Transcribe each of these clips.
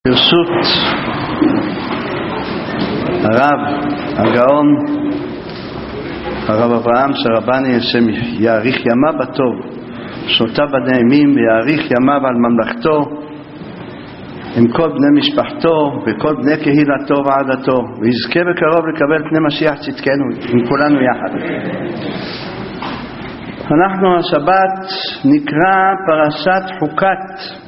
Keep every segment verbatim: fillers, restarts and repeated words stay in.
ברשות הרב הגאון הרב אברהם שרבני, השם יאריך ימיו בטוב, שנותיו בנעימים, ויאריך ימיו על ממלכתו עם כל בני משפחתו וכל בני קהילתו ועדתו, ויזכה בקרוב לקבל פני משיח צדקנו עם כולנו יחד. אנחנו השבת נקרא פרשת חוקת.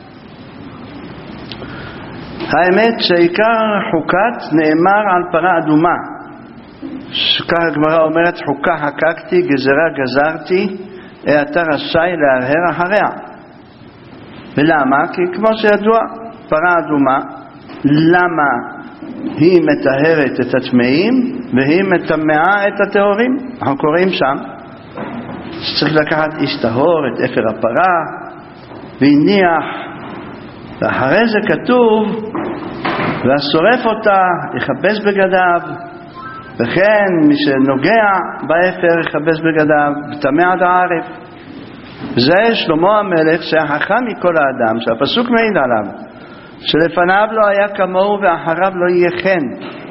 האמת שעיקר חוקת נאמר על פרה אדומה, שכך הגמרא אומרת, חוקה חקקתי, גזרה גזרתי, אתה רשאי להרהר אחריה. ולמה? כי כמו שידוע, פרה אדומה, למה היא מטהרת את הטמאים והיא מטמאה את הטהורים? אנחנו קוראים שם שצריך לקחת איש טהור את אפר הפרה והניח, ואחרי זה כתוב והשורף אותה יכבס בגדיו, וכן מי שנוגע באפר יכבס בגדיו וטמא עד הערב. זה שלמה המלך שהיה חכם מכל האדם, שהפסוק מעיד עליו שלפניו לא היה כמוהו ואחריו לא יהיה כן.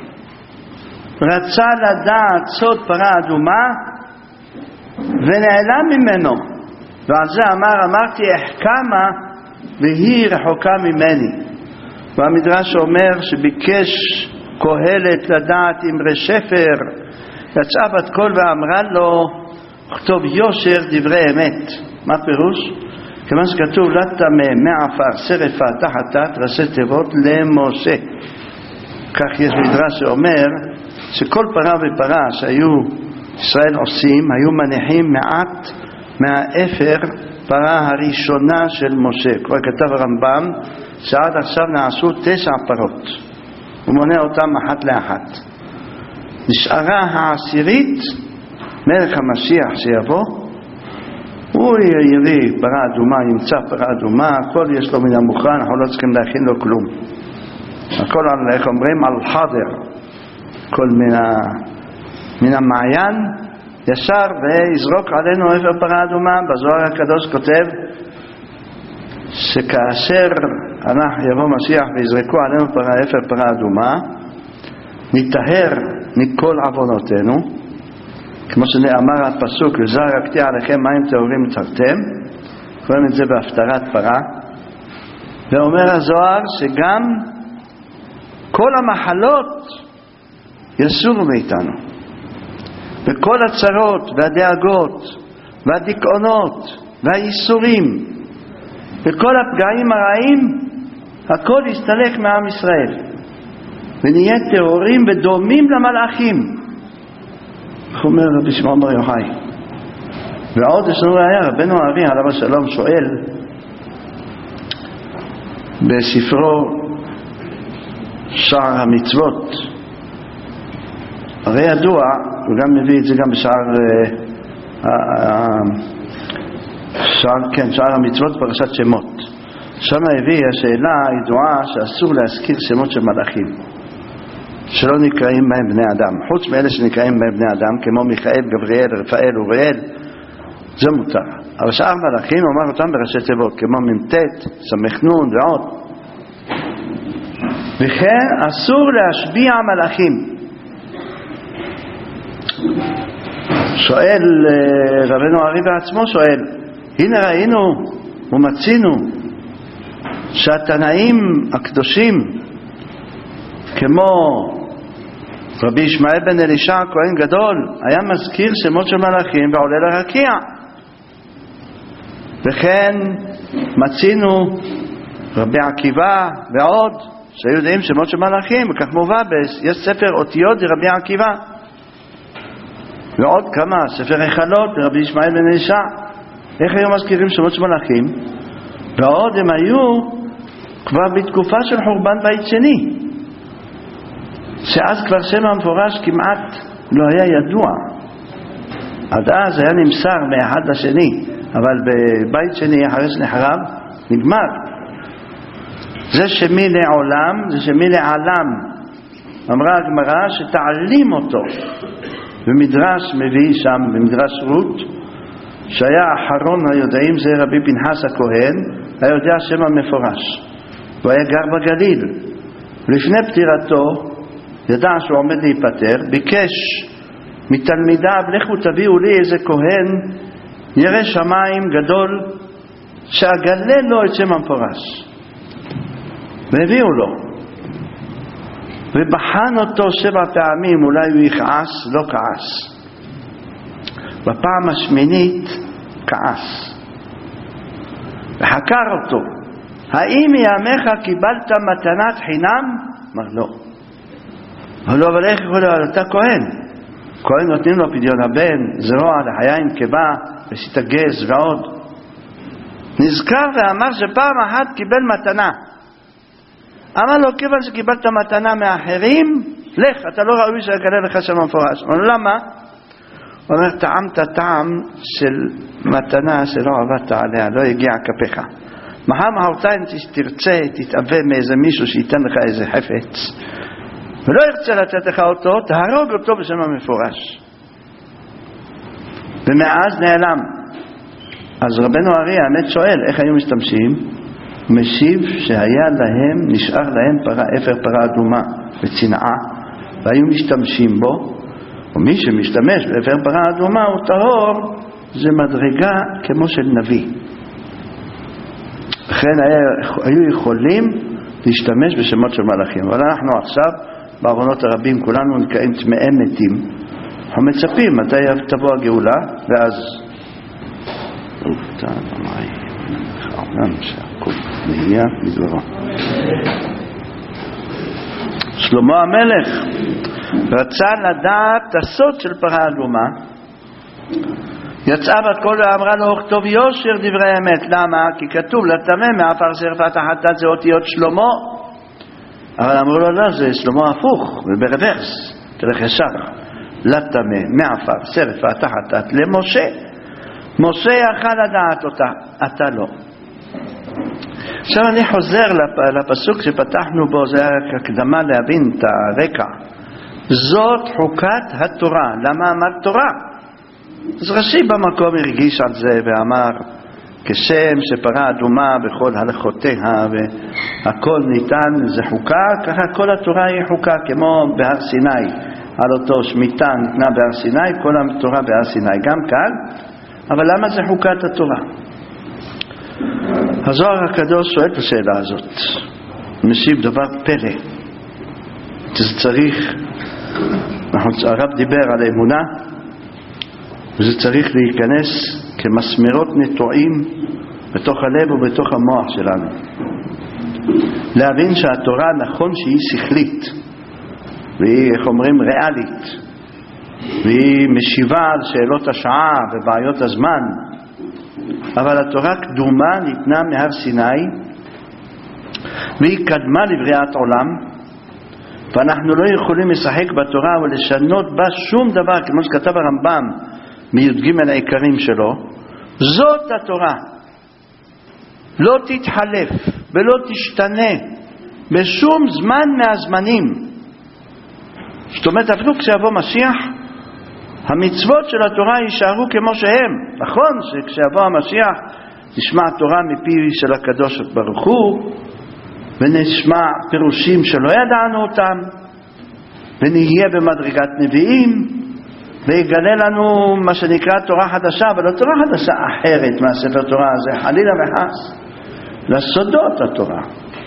רצה לדעת סוד פרה אדומה ונעלם ממנו, ועל זה אמר אמרתי אחכמה והיא רחוקה ממני. והמדרש אומר שביקש קהלת לדעת אמרי שפר, יצאה בת קול ואמרה לו כתוב יושר דברי אמת. מה פירוש? כיוון שכתוב לטמא מעפר שרפה תחתת ראשי תיבות למשה. כך יש מדרש שאומר שכל פרה ופרה שהיו ישראל עושים היו מניחים מעט מהאפר פרה הראשונה של משה. כבר כתב הרמב"ם שעד עכשיו נעשו תשע פרות, הוא מונה אותם אחת לאחת. נשארה העשירית, מלך המשיח שיבוא, הוא יביא פרה אדומה, ימצא פרה אדומה, הכל יש לו מן המוכן, אנחנו לא צריכים להכין לו כלום. הכל, איך אומרים, על חדר, כל מן, ה... מן המעיין, ישר ויזרוק עלינו אפר פרה אדומה. בזוהר הקדוש כותב שכאשר אנחנו יבוא משיח ויזרקו עלינו פרה, אפר פרה אדומה, נטהר מכל עוונותינו, כמו שנאמר הפסוק וזר יקטי עליכם מים טהורים תרתם, קוראים את זה בהפטרת פרה. ואומר הזוהר שגם כל המחלות יסורו מאיתנו, וכל הצרות והדאגות והדיכאונות והייסורים וכל הפגעים הרעים, הכל יסתלק מעם ישראל ונהיה טהורים ודומים למלאכים. איך אומר רבי שמעון בר יוחאי. ועוד יש לנו ראיה, רבנו הארי עליו השלום שואל בספרו שער המצוות, הרי ידוע, הוא גם מביא את זה גם בשער שער, כן, שער המצוות פרשת שמות. שם הביא השאלה הידועה שאסור להזכיר שמות של מלאכים שלא נקראים בהם בני אדם, חוץ מאלה שנקראים בהם בני אדם כמו מיכאל, גבריאל, רפאל, אוריאל, זה מותר. אבל שאר מלאכים אומר אותם בראשי תיבות כמו ממתת, סמכנון ועוד. וכן אסור להשביע מלאכים. שואל רבנו הארי בעצמו, שואל, הנה ראינו ומצינו שהתנאים הקדושים כמו רבי ישמעאל בן אלישע כהן גדול היה מזכיר שמות של מלאכים ועולה לרקיע. וכן מצינו רבי עקיבא ועוד שהיו יודעים שמות של מלאכים, וכך מובא יש ספר אותיות לרבי עקיבא, ועוד כמה ספר היכלות לרבי ישמעאל בן אלישע. איך היו מזכירים שמות של מלאכים? ועוד הם היו כבר בתקופה של חורבן בית שני, שאז כבר שם המפורש כמעט לא היה ידוע. עד אז היה נמסר מאחד לשני, אבל בבית שני אחרי שנחרב נגמר. זה שמי לעולם, זה שמי לעלם. אמרה הגמרא שתעלים אותו. במדרש מביא שם, במדרש רות, שהיה אחרון היודעים זה רבי פנחס הכהן, היה יודע שם המפורש. הוא היה גר בגליל, לפני פטירתו ידע שהוא עומד להיפטר, ביקש מתלמידיו, לכו תביאו לי איזה כהן ירא שמיים גדול שאגלה לו את שם המפורש. והביאו לו, ובחן אותו שבע פעמים, אולי הוא יכעס, לא כעס. בפעם השמינית כעס וחקר אותו, האם מימיך קיבלת מתנת חינם? אמר לא. אמר לו, אבל איך יכול להיות? אתה כהן, כהן נותנים לו פדיון הבן, זרוע לחיה עם קיבה, ראשית הגז ועוד. נזכר ואמר שפעם אחת קיבל מתנה. אמר לו, כיוון שקיבלת מתנה מאחרים, לך, אתה לא ראוי שאגלה לך שם המפורש. אמר לו, למה? הוא אומר, טעמת טעם של מתנה שלא עבדת עליה, לא הגיע כפיך. מחר מחרתיים תרצה, תתאווה מאיזה מישהו שייתן לך איזה חפץ, ולא ירצה לתת לך אותו, תהרוג אותו בשם המפורש. ומאז נעלם. אז רבנו ארי האמת שואל, איך היו משתמשים? משיב שהיה להם, נשאר להם פרה, אפר פרה אדומה וצנעה, והיו משתמשים בו, ומי שמשתמש באפר פרה אדומה הוא טהור, זה מדרגה כמו של נביא. לכן היו יכולים להשתמש בשמות של מלאכים. אבל אנחנו עכשיו בארונות הרבים כולנו נקראים טמאי מתים, אנחנו מצפים מתי תבוא הגאולה, ואז אתה אמרי העולם שהכל נהיה מדברו. שלמה המלך רצה לדעת את הסוד של פרה אדומה, יצאה בת קול ואמרה לו, כתוב יושר דברי אמת. למה? כי כתוב לטמא מעפר שרפת החטאת, זה אותיות שלמה. אבל אמרו לו, לא, זה שלמה הפוך וברוורס, תלך ישר. לטמא מעפר שרפת החטאת למשה. משה יכל לדעת אותה, אתה לא. עכשיו אני חוזר לפסוק שפתחנו בו, זה הקדמה להבין את הרקע. זאת חוקת התורה. למה אמר תורה? אז רש"י במקום הרגיש על זה ואמר, כשם שפרה אדומה בכל הלכותיה והכל ניתן זה חוקה, ככה כל התורה היא חוקה, כמו בהר סיני, על אותו שמיטה ניתנה בהר סיני, כל התורה בהר סיני, גם כאן. אבל למה זה חוקת התורה? הזוהר הקדוש שואל את השאלה הזאת, משיב דבר פלא. זה צריך, הרב דיבר על האמונה, וזה צריך להיכנס כמסמרות נטועים בתוך הלב ובתוך המוח שלנו. להבין שהתורה נכון שהיא שכלית, והיא, איך אומרים, ריאלית, והיא משיבה על שאלות השעה ובעיות הזמן, אבל התורה קדומה, ניתנה מהר סיני, והיא קדמה לבריאת עולם, ואנחנו לא יכולים לשחק בתורה ולשנות בה שום דבר, כמו שכתב הרמב"ם מי"ג העיקרים שלו. זאת התורה, לא תתחלף ולא תשתנה בשום זמן מהזמנים. זאת אומרת, אפילו כשיבוא משיח, המצוות של התורה יישארו כמו שהם. נכון שכשיבוא המשיח נשמע התורה מפי של הקדוש ברוך הוא, ונשמע פירושים שלא ידענו אותם, ונהיה במדרגת נביאים, ויגלה לנו מה שנקרא תורה חדשה, אבל לא תורה חדשה אחרת מהספר תורה הזה, חלילה וחס, לסודות התורה,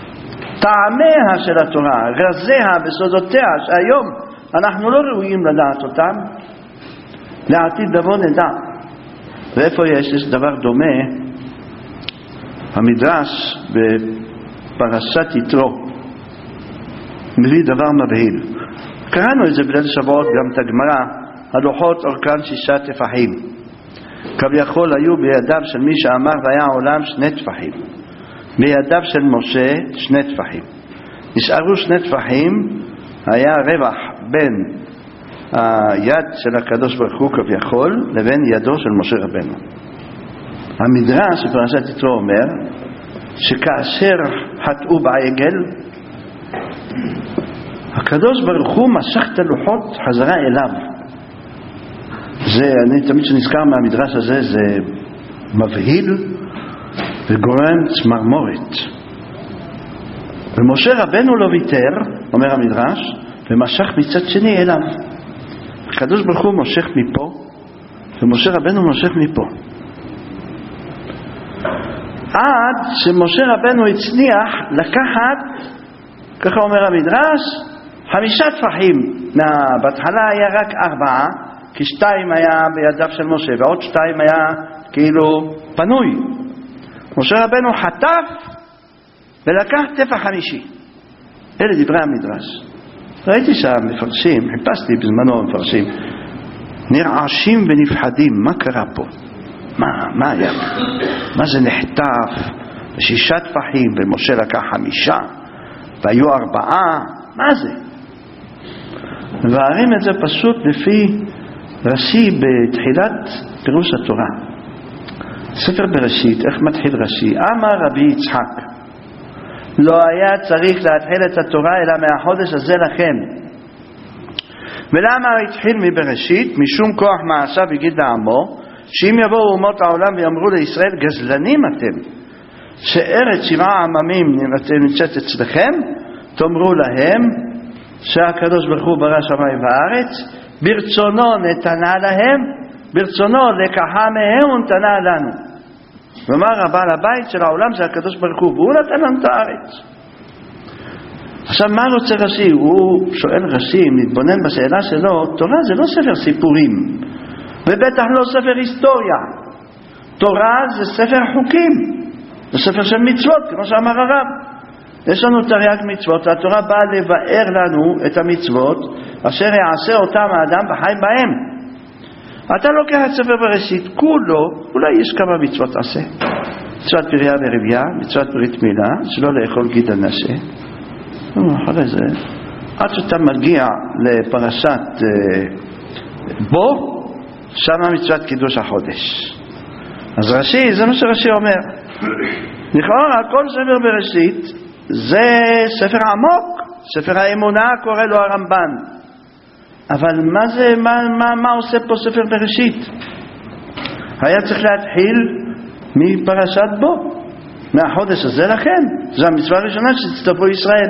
טעמיה של התורה, רזיה וסודותיה, שהיום אנחנו לא ראויים לדעת אותם, לעתיד לבוא נדע. ואיפה יש? יש דבר דומה, המדרש בפרשת יתרו מביא דבר מבהיל. קראנו את זה בליל שבועות, גם את הגמרא, הלוחות אורכן שישה טפחים, כביכול היו בידיו של מי שאמר והיה העולם שני טפחים, בידיו של משה שני טפחים. נשארו שני טפחים, היה רווח בין היד של הקדוש ברוך הוא כביכול לבין ידו של משה רבנו. המדרש בפרשת יתרו אומר שכאשר חטאו בעגל, הקדוש ברוך הוא משך את הלוחות חזרה אליו. זה, אני תמיד שנזכר מהמדרש הזה, זה מבהיל וגורם צמרמורת. ומשה רבנו לא ויתר, אומר המדרש, ומשך מצד שני אליו. הקדוש ברוך הוא מושך מפה, ומשה רבנו מושך מפה. עד שמשה רבנו הצליח לקחת, ככה אומר המדרש, חמישה טפחים. בהתחלה היה רק ארבעה, כי שתיים היה בידיו של משה, ועוד שתיים היה כאילו פנוי. משה רבנו חטף ולקח טפח חמישי. אלה דברי המדרש. ראיתי שהמפרשים, חיפשתי בזמנו המפרשים, נרעשים ונפחדים. מה קרה פה? מה, מה היה? מה זה נחטף? שישה טפחים ומשה לקח חמישה והיו ארבעה. מה זה? מבארים את זה פשוט לפי רש"י בתחילת פירוש התורה. ספר בראשית, איך מתחיל רש"י? אמר רבי יצחק, לא היה צריך להתחיל את התורה אלא מהחודש הזה לכם. ולמה התחיל מבראשית? משום כוח מעשיו הגיד לעמו, שאם יבואו אומות העולם ויאמרו לישראל, גזלנים אתם, שארץ שבעה עממים נמצאת אצלכם, תאמרו להם שהקדוש ברוך הוא ברא שמיים וארץ, ברצונו נתנה להם, ברצונו לקחה מהם ונתנה לנו. ואמר הבעל הבית של העולם זה הקדוש ברוך הוא, והוא נתן לנו את הארץ. עכשיו מה רוצה רש"י? הוא שואל רש"י, מתבונן בשאלה שלו, תורה זה לא ספר סיפורים, ובטח לא ספר היסטוריה. תורה זה ספר חוקים, זה ספר של מצוות, כמו שאמר הרב. יש לנו תרי"ג מצוות, והתורה באה לבאר לנו את המצוות אשר יעשה אותם האדם בחי בהם. אתה לוקח את ספר בראשית כולו, אולי יש כמה מצוות עשה, מצוות פריה ורבייה, מצוות ברית מילה, שלא לאכול גיד הנשה. אחרי זה עד שאתה מגיע לפרשת בו, שם מצוות קידוש החודש. אז רש"י, זה מה שרש"י אומר, לכאורה כל ספר בראשית זה ספר עמוק, ספר האמונה קורא לו הרמב"ן. אבל מה זה, מה, מה, מה עושה פה ספר בראשית? היה צריך להתחיל מפרשת בו, מהחודש הזה לכן, זו המצווה הראשונה שתצטרפו ישראל.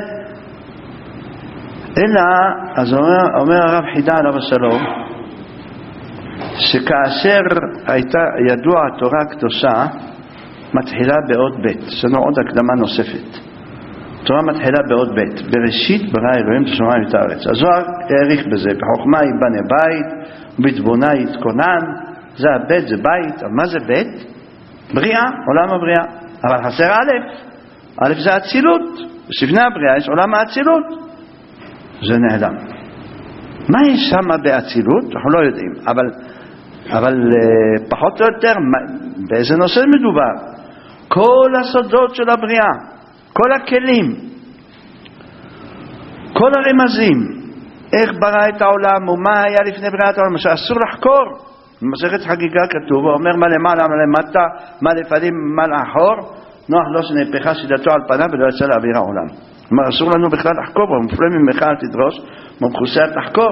אלא, אז אומר, אומר הרב חידה עליו השלום, שכאשר הייתה ידוע התורה הקדושה, מתחילה בעוד בית. יש לנו עוד הקדמה נוספת. התורה מתחילה בעוד בית. בראשית ברא אלוהים את השמיים ואת הארץ. הזוהר העריך בזה, בחוכמה יבנה בית, ובתבונה יתכונן. זה הבית, זה בית. אבל מה זה בית? בריאה, עולם הבריאה. אבל חסר א', א' זה אצילות. בשבני הבריאה יש עולם האצילות. זה נעלם. מה יש שם באצילות? אנחנו לא יודעים. אבל, אבל פחות או יותר, באיזה נושא מדובר? כל הסודות של הבריאה, כל הכלים, כל הרמזים, איך ברא את העולם ומה היה לפני בריאת העולם, שאסור לחקור. במסכת חגיגה כתוב, הוא אומר מה למעלה, מה למטה, מה לפנים, מה לאחור, נוח לא שנהפכה שידתו על פניו ולא יצא לאוויר העולם. כלומר אסור לנו בכלל לחקור, במופלא ממך אל תדרוש, במכוסה אל תחקור.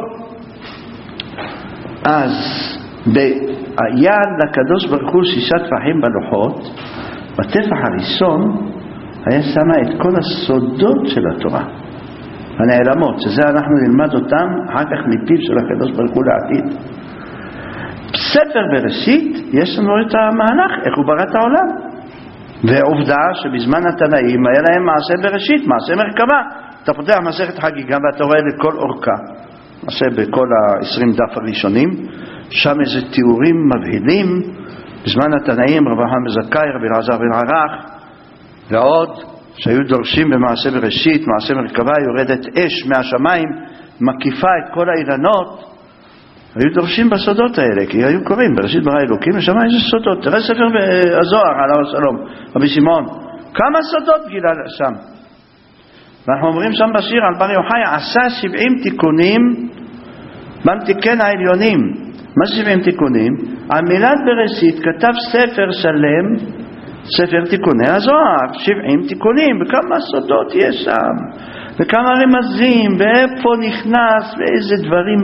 אז היה לקדוש ברוך הוא שישה טפחים בלוחות, בטפח הראשון היה שמה את כל הסודות של התורה הנעלמות, שזה אנחנו נלמד אותם אחר כך מפיו של הקדוש ברוך הוא לעתיד. בספר בראשית יש לנו את המהלך, איך הוא ברא את העולם. ועובדה שבזמן התנאים היה להם מעשה בראשית, מעשה מרכבה. אתה פותח מסכת חגיגה ואתה רואה לכל אורכה, מעשה בכל ה-עשרים דף הראשונים, שם איזה תיאורים מבהילים. בזמן התנאים רבי חנן בן זכאי, רבי אלעזר בן ערך ועוד, שהיו דורשים במעשה בראשית, מעשה מרכבה, יורדת אש מהשמיים, מקיפה את כל האילנות. היו דורשים בסודות האלה, כי היו קוראים בראשית ברא אלוקים, ושם איזה סודות. תראה ספר הזוהר עליו השלום, רבי שמעון, כמה סודות גילה שם. ואנחנו אומרים שם בשיר על בר יוחאי, עשה שבעים תיקונים במתיקן העליונים. מה שבעים תיקונים? על מילת בראשית כתב ספר שלם, ספר תיקוני הזוהר, שבעים תיקונים, וכמה סודות יש שם, וכמה רמזים, ואיפה נכנס, ואיזה דברים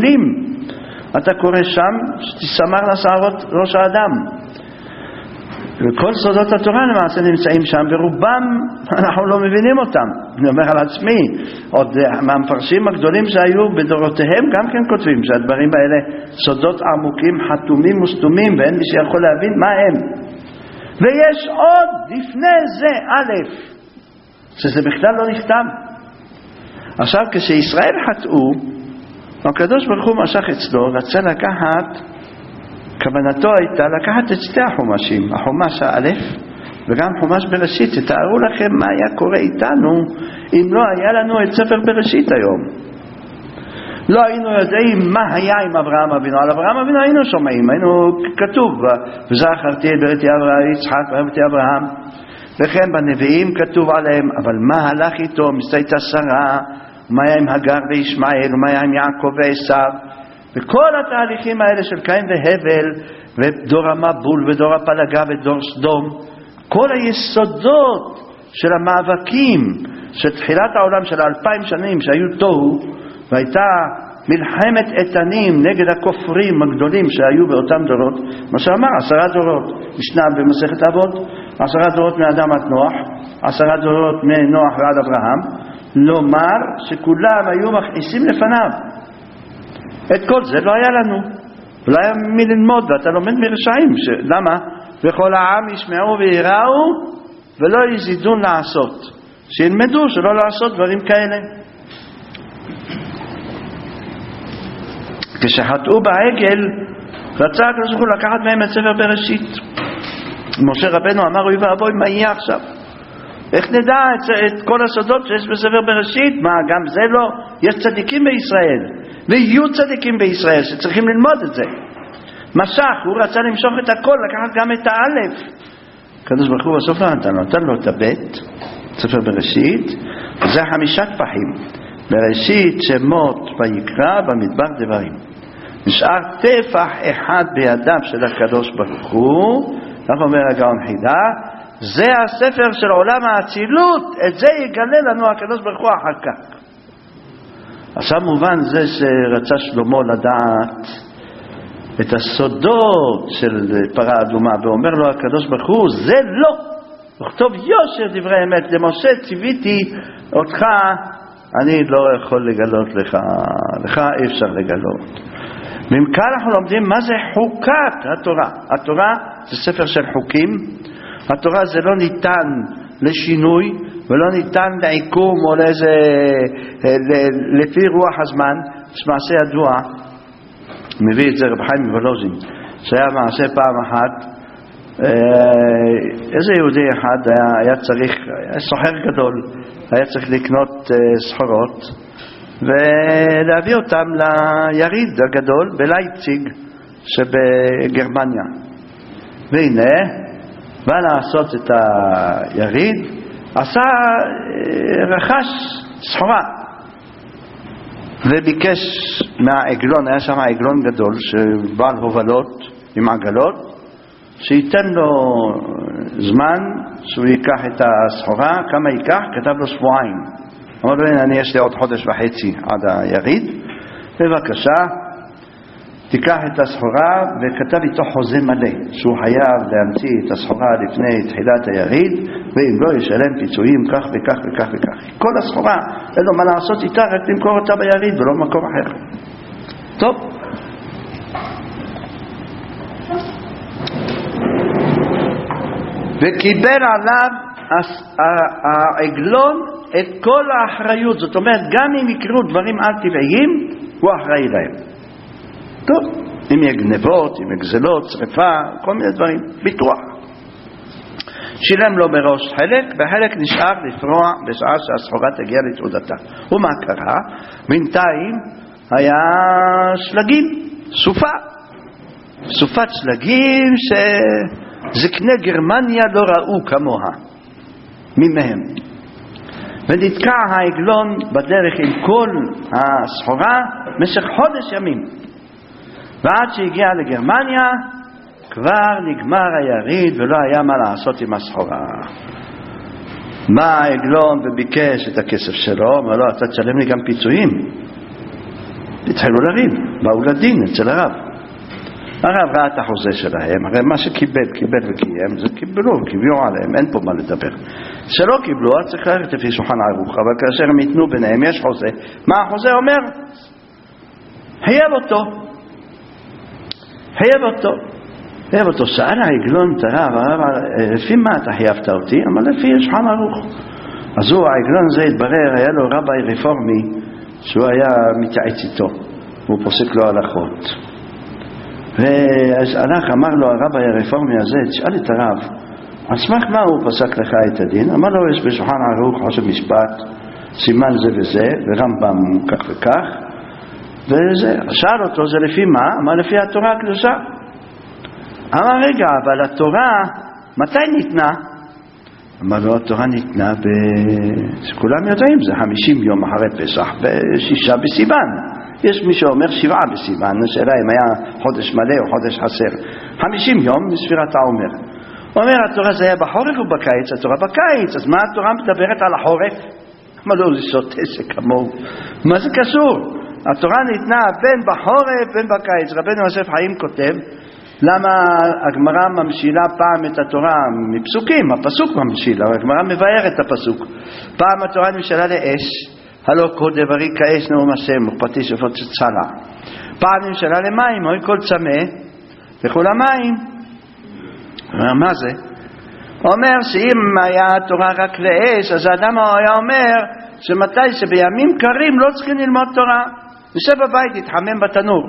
מבהילים. אתה קורא שם, שתסמר לשערות ראש האדם. וכל סודות התורה למעשה נמצאים שם, ורובם אנחנו לא מבינים אותם. אני אומר על עצמי, עוד מהמפרשים הגדולים שהיו בדורותיהם גם כן כותבים שהדברים האלה סודות עמוקים, חתומים וסתומים, ואין מי שיכול להבין מה הם. ויש עוד לפני זה א', שזה בכלל לא נכתב. עכשיו כשישראל חטאו, הקדוש ברוך הוא משך אצלו, רצה לקחת, כוונתו הייתה לקחת את שתי החומשים, החומש א' וגם חומש בראשית. תתארו לכם מה היה קורה איתנו אם לא היה לנו את ספר בראשית היום. לא היינו יודעים מה היה עם אברהם אבינו. על אברהם אבינו היינו שומעים, היינו כתוב וזכרתי את בריתי אברהם יצחק ואהבתי אברהם, וכן בנביאים כתוב עליהם, אבל מה הלך איתו? מסתייתה שרה, מה היה עם הגר וישמעאל, ומה היה עם יעקב ועשיו, וכל התהליכים האלה של קין והבל, ודור המבול ודור הפלגה ודור סדום, כל היסודות של המאבקים של תחילת העולם של אלפיים שנים שהיו תוהו, והייתה מלחמת איתנים נגד הכופרים הגדולים שהיו באותם דורות, מה שאמר עשרה דורות, משנה במסכת אבות, עשרה דורות מאדם עד נוח, עשרה דורות מנוח ועד אברהם, לומר שכולם היו מכניסים לפניו. את כל זה לא היה לנו, לא היה מי ללמוד, ואתה לומד מרשעים. למה? וכל העם ישמעו ויראו ולא יזידון לעשות, שילמדו שלא לעשות דברים כאלה. כשחטאו בעגל רצה הקדוש ברוך הוא לקחת מהם את ספר בראשית. משה רבנו אמר אוי ואבוי, מה יהיה עכשיו? איך נדע את, את כל הסודות שיש בספר בראשית? מה, גם זה לא? יש צדיקים בישראל ויהיו צדיקים בישראל שצריכים ללמוד את זה. משך, הוא רצה למשוך את הכל, לקחת גם את האלף. הקדוש ברוך הוא בסוף לא נתן לו, נתן לו את הבית, ספר בראשית, וזה חמישה טפחים, בראשית, שמות, ויקרא, במדבר, דברים. נשאר טפח אחד בידיו של הקדוש ברוך הוא, כך אומר הגאון חידה, זה הספר של עולם האצילות, את זה יגלה לנו הקדוש ברוך הוא אחר כך. עכשיו מובן זה שרצה שלמה לדעת את הסודות של פרה אדומה, ואומר לו הקדוש ברוך הוא, זה לא, וכתוב יושר דברי אמת, למשה ציוויתי אותך, אני לא יכול לגלות לך, לך אי אפשר לגלות. ממכאן אנחנו לומדים מה זה חוקת התורה. התורה זה ספר של חוקים, התורה זה לא ניתן לשינוי ולא ניתן לעיקום או לאיזה, לפי רוח הזמן. יש מעשה ידוע, מביא את זה רב חיים מוולוז'ין, שהיה מעשה פעם אחת, איזה יהודי אחד היה, היה צריך, היה סוחר גדול, היה צריך לקנות סחורות ולהביא אותם ליריד הגדול בלייפציג שבגרמניה. והנה בא לעשות את היריד, עשה, רכש סחורה וביקש מהעגלון, היה שם עגלון גדול שבעל הובלות עם עגלות, שייתן לו זמן שהוא ייקח את הסחורה. כמה ייקח? כתב לו שבועיים. אמר לו, אני יש לי עוד חודש וחצי עד היריד, בבקשה תיקח את הסחורה, וכתב איתו חוזה מלא שהוא חייב להמציא את הסחורה לפני תחילת היריד, ואם לא ישלם פיצויים כך וכך וכך וכך. כל הסחורה אין לו מה לעשות איתה, רק למכור אותה ביריד ולא במקום אחר. טוב, וקיבל עליו העגלון את כל האחריות. זאת אומרת, גם אם יקרו דברים על טבעיים, הוא אחראי להם. טוב, אם יהיה גנבות, אם יהיה גזלות, שריפה, כל מיני דברים, ביטוח. שילם לו מראש חלק, והחלק נשאר לפרוע בשעה שהסחורה תגיע לתעודתה. ומה קרה? בינתיים היה שלגים, סופה. סופת שלגים שזקני גרמניה לא ראו כמוה, ממהם. ונתקע העגלון בדרך עם כל הסחורה משך חודש ימים. ועד שהגיע לגרמניה כבר נגמר היריד ולא היה מה לעשות עם הסחורה. מה העגלון וביקש את הכסף שלו, אמר לו, אתה תשלם לי גם פיצויים. התחילו לריב, באו לדין אצל הרב. הרב ראה את החוזה שלהם, הרי מה שקיבל, קיבל וקיים, זה קיבלו, קיבלו עליהם, אין פה מה לדבר. שלא קיבלו, אז צריך ללכת לפי שולחן ערוך, אבל כאשר הם ייתנו ביניהם, יש חוזה. מה החוזה אומר? חייב אותו. חייב אותו. חייב אותו. שאל העגלון את הרב, הרב, לפי מה אתה חייבת אותי? אמר לפי שולחן ערוך. אז הוא, העגלון הזה התברר, היה לו רבי רפורמי, שהוא היה מתייעץ איתו, הוא פוסק לו הלכות. ואז הלך, אמר לו הרבי הרפורמי הזה, תשאל את הרב, על סמך מה הוא פסק לך את הדין? אמר לו, יש בשולחן ערוך חושב משפט, סימן זה וזה, ורמב"ם כך וכך, וזה, שאל אותו, זה לפי מה? אמר לפי התורה הקדושה. אמר רגע, אבל התורה מתי ניתנה? אמר לו, התורה ניתנה ב... כולם יודעים, זה חמישים יום אחרי פסח, בשישה בסיוון. יש מי שאומר שבעה בסיוון, השאלה אם היה חודש מלא או חודש חסר. חמישים יום מספירת העומר. הוא אומר, התורה זה היה בחורף או בקיץ? התורה בקיץ, אז מה התורה מדברת על החורף? אמר לו, זה שוטה, זה כמוהו. מה זה קשור? התורה ניתנה בין בחורף בין בקיץ. רבנו יוסף חיים כותב, למה הגמרא ממשילה פעם את התורה מפסוקים, הפסוק ממשיל, אבל הגמרא מבאר את הפסוק. פעם התורה נמשלה לאש, הלא כל דברי כאש נאום השם, ופתי שפות צלה. פעם נמשלה למים, אוי כל צמא, וכל המים. מה זה? אומר שאם היה התורה רק לאש, אז האדם היה אומר שמתי שבימים קרים לא צריכים ללמוד תורה, יושב בבית, יתחמם בתנור.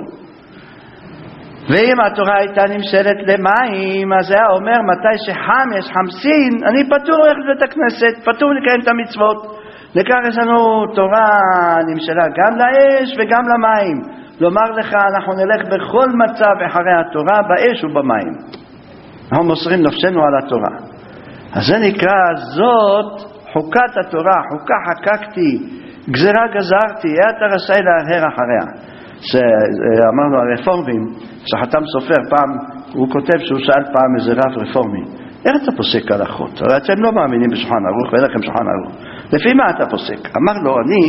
ואם התורה הייתה נמשלת למים, אז היה אומר מתי שחם יש חמסין, אני פטור ללכת לבית הכנסת, פטור לקיים את המצוות. לכך יש לנו תורה נמשלה גם לאש וגם למים. לומר לך, אנחנו נלך בכל מצב אחרי התורה, באש ובמים. אנחנו מוסרים נפשנו על התורה. אז זה נקרא, זאת חוקת התורה, חוקה חקקתי, גזרה גזרתי, אתה רשאי להרהר אחריה. שאמרנו הרפורמים, שחתם סופר פעם, הוא כותב שהוא שאל פעם איזה רב רפורמי, איך אתה פוסק הלכות? הרי אתם לא מאמינים בשולחן ערוך, ואין לכם שולחן ערוך. לפי מה אתה פוסק? אמר לו, אני,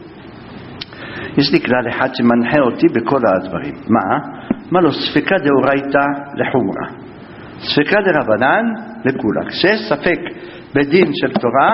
יש לי כלל אחד שמנחה אותי בכל הדברים. מה? אמר לו, ספקה דאורייתא לחומרה, ספקה דרבנן לכולה. כשיש ספק בדין של תורה,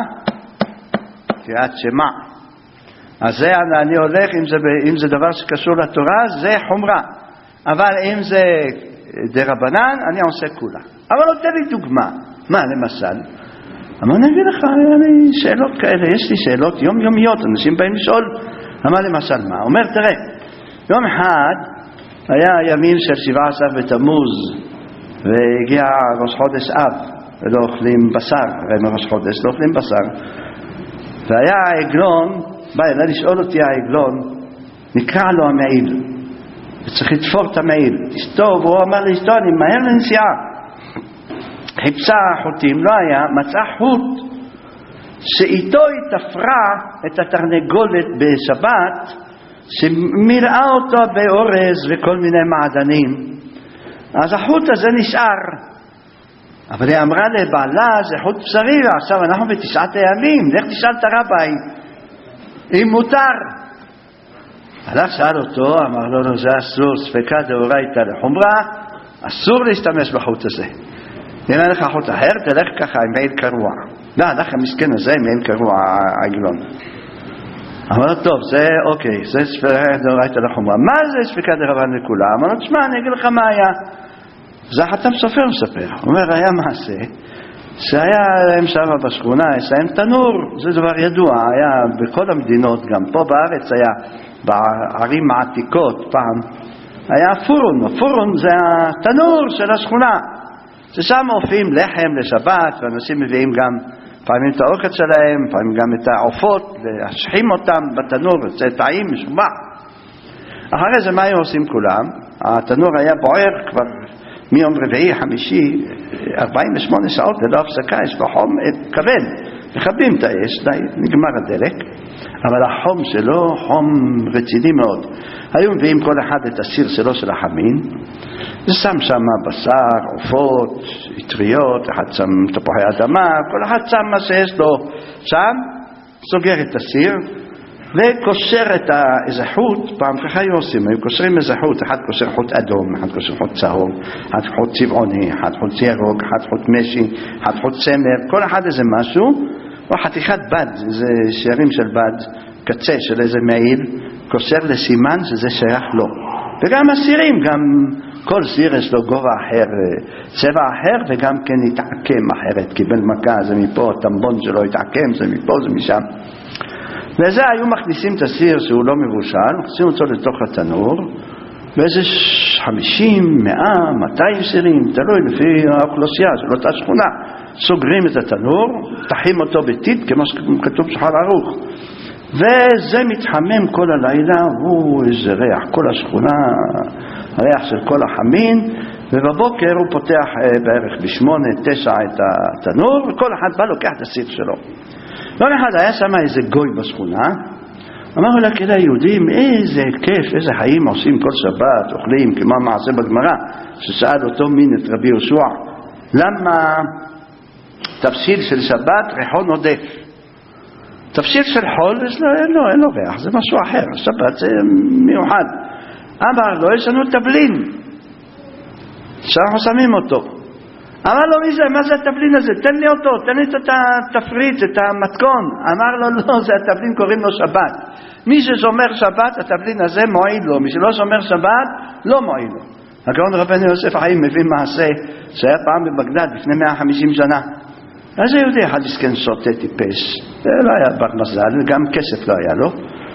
קריאת שמע, אז זה אני הולך, אם זה, אם זה דבר שקשור לתורה, זה חומרה. אבל אם זה דרבנן, אני עושה כולה. אבל לא תן לי דוגמה. מה, למשל? אמר, אני אגיד לך, היה לי שאלות כאלה, יש לי שאלות יומיומיות, אנשים באים לשאול. אמר, למשל מה? אומר, תראה, יום אחד היה ימים של שבעה עשר בתמוז, והגיע ראש חודש אב, ולא אוכלים בשר, הרי מראש חודש לא אוכלים בשר. והיה העגלון, בא אליי לשאול אותי העגלון, נקרא לו המעיל, וצריך לתפור את המעיל. אשתו, והוא אמר לאשתו, אני מהר לנסיעה. חיפשה חוטים, לא היה, מצאה חוט, שאיתו היא תפרה את התרנגולת בשבת, שמילאה אותו באורז וכל מיני מעדנים. אז החוט הזה נשאר. אבל היא אמרה לבעלה, זה חוט בשרי, ועכשיו אנחנו בתשעת הימים, לך תשאל את הרבי, אם מותר. הלך שאל אותו, אמר לו, לא, זה אסור, ספקה דאורייתא לחומרה, אסור להשתמש בחוט הזה. אם אין לך חוט אחר, תלך ככה עם מעיל קרוע. לא, הלך המסכן הזה עם מעיל קרוע, העגלון. אמר לו, טוב, זה אוקיי, זה ספקה דאורייתא לחומרה. מה זה ספקה דרבנן לכולה? אמר לו, תשמע, אני אגיד לך מה היה. זה חתם סופר מספר. הוא אומר, היה מעשה, שהיה להם שם בשכונה, יש להם תנור, זה דבר ידוע, היה בכל המדינות, גם פה בארץ היה, בערים העתיקות פעם, היה פורון, הפורון זה התנור של השכונה, ששם אופים לחם לשבת, ואנשים מביאים גם פעמים את האוכל שלהם, פעמים גם את העופות, להשחים אותם בתנור, זה טעים, משובח. אחרי זה מה היו עושים כולם? התנור היה בוער כבר מיום רביעי, חמישי, ארבעים ושמונה שעות ללא הפסקה, יש לו חום כבד, מכבים את האש, די, נגמר הדלק, אבל החום שלו חום רציני מאוד. היו מביאים כל אחד את הסיר שלו של החמין, ושם שם בשר, עופות, יטריות, אחד שם תפוחי אדמה, כל אחד שם מה שיש לו שם, סוגר את הסיר, וקושר את איזה חוט, פעם ככה היו עושים, היו קושרים איזה חוט, אחד קושר חוט אדום, אחד קושר חוט צהוב, אחד חוט צבעוני, אחד חוט ירוק, אחד חוט משי, אחד חוט צמר, כל אחד איזה משהו, או חתיכת בד, איזה שערים של בד, קצה של איזה מעיל, קושר לסימן שזה שייך לו. וגם הסירים, גם כל סיר יש לו גובה אחר, צבע אחר, וגם כן יתעקם אחרת, קיבל מכה, זה מפה, טמבון שלו יתעקם, זה מפה, זה משם. וזה היו מכניסים את הסיר שהוא לא מבושל, מכניסים אותו לתוך התנור, ואיזה חמישים, מאה, מאתיים סירים, תלוי לפי האוכלוסייה של אותה שכונה, סוגרים את התנור, תחים אותו בטיט, כמו שכתוב שחר ערוך, וזה מתחמם כל הלילה, הוא איזה ריח, כל השכונה, הריח של כל החמין, ובבוקר הוא פותח בערך בשמונה, תשע את התנור, וכל אחד בא לוקח את הסיר שלו. לא אחד היה שם איזה גוי בשכונה, אמרו לה כדי היהודים, איזה כיף, איזה חיים עושים כל שבת, אוכלים, כמו מעשה בגמרא, ששאל אותו מין את רבי יהושע, למה תבשיל של שבת ריחו נודף? תבשיל של חול, אין לו, אין לו ריח, זה משהו אחר, שבת זה מיוחד. אמר לו, יש לנו תבלין, שאנחנו שמים אותו. אמר לו, מי זה? מה זה התבלין הזה? תן לי אותו, תן לי את התפריט, את המתכון. אמר לו, לא, זה התבלין, קוראים לו שבת. מי ששומר שבת, התבלין הזה מועיל לו. מי שלא שומר שבת, לא מועיל לו. הגאון רבנו יוסף החיים מביא מעשה שהיה פעם בבגדד לפני מאה וחמישים שנה. אז היהודי אחד מסכן שוטה טיפש. לא היה בר מזל, וגם כסף לא היה לו.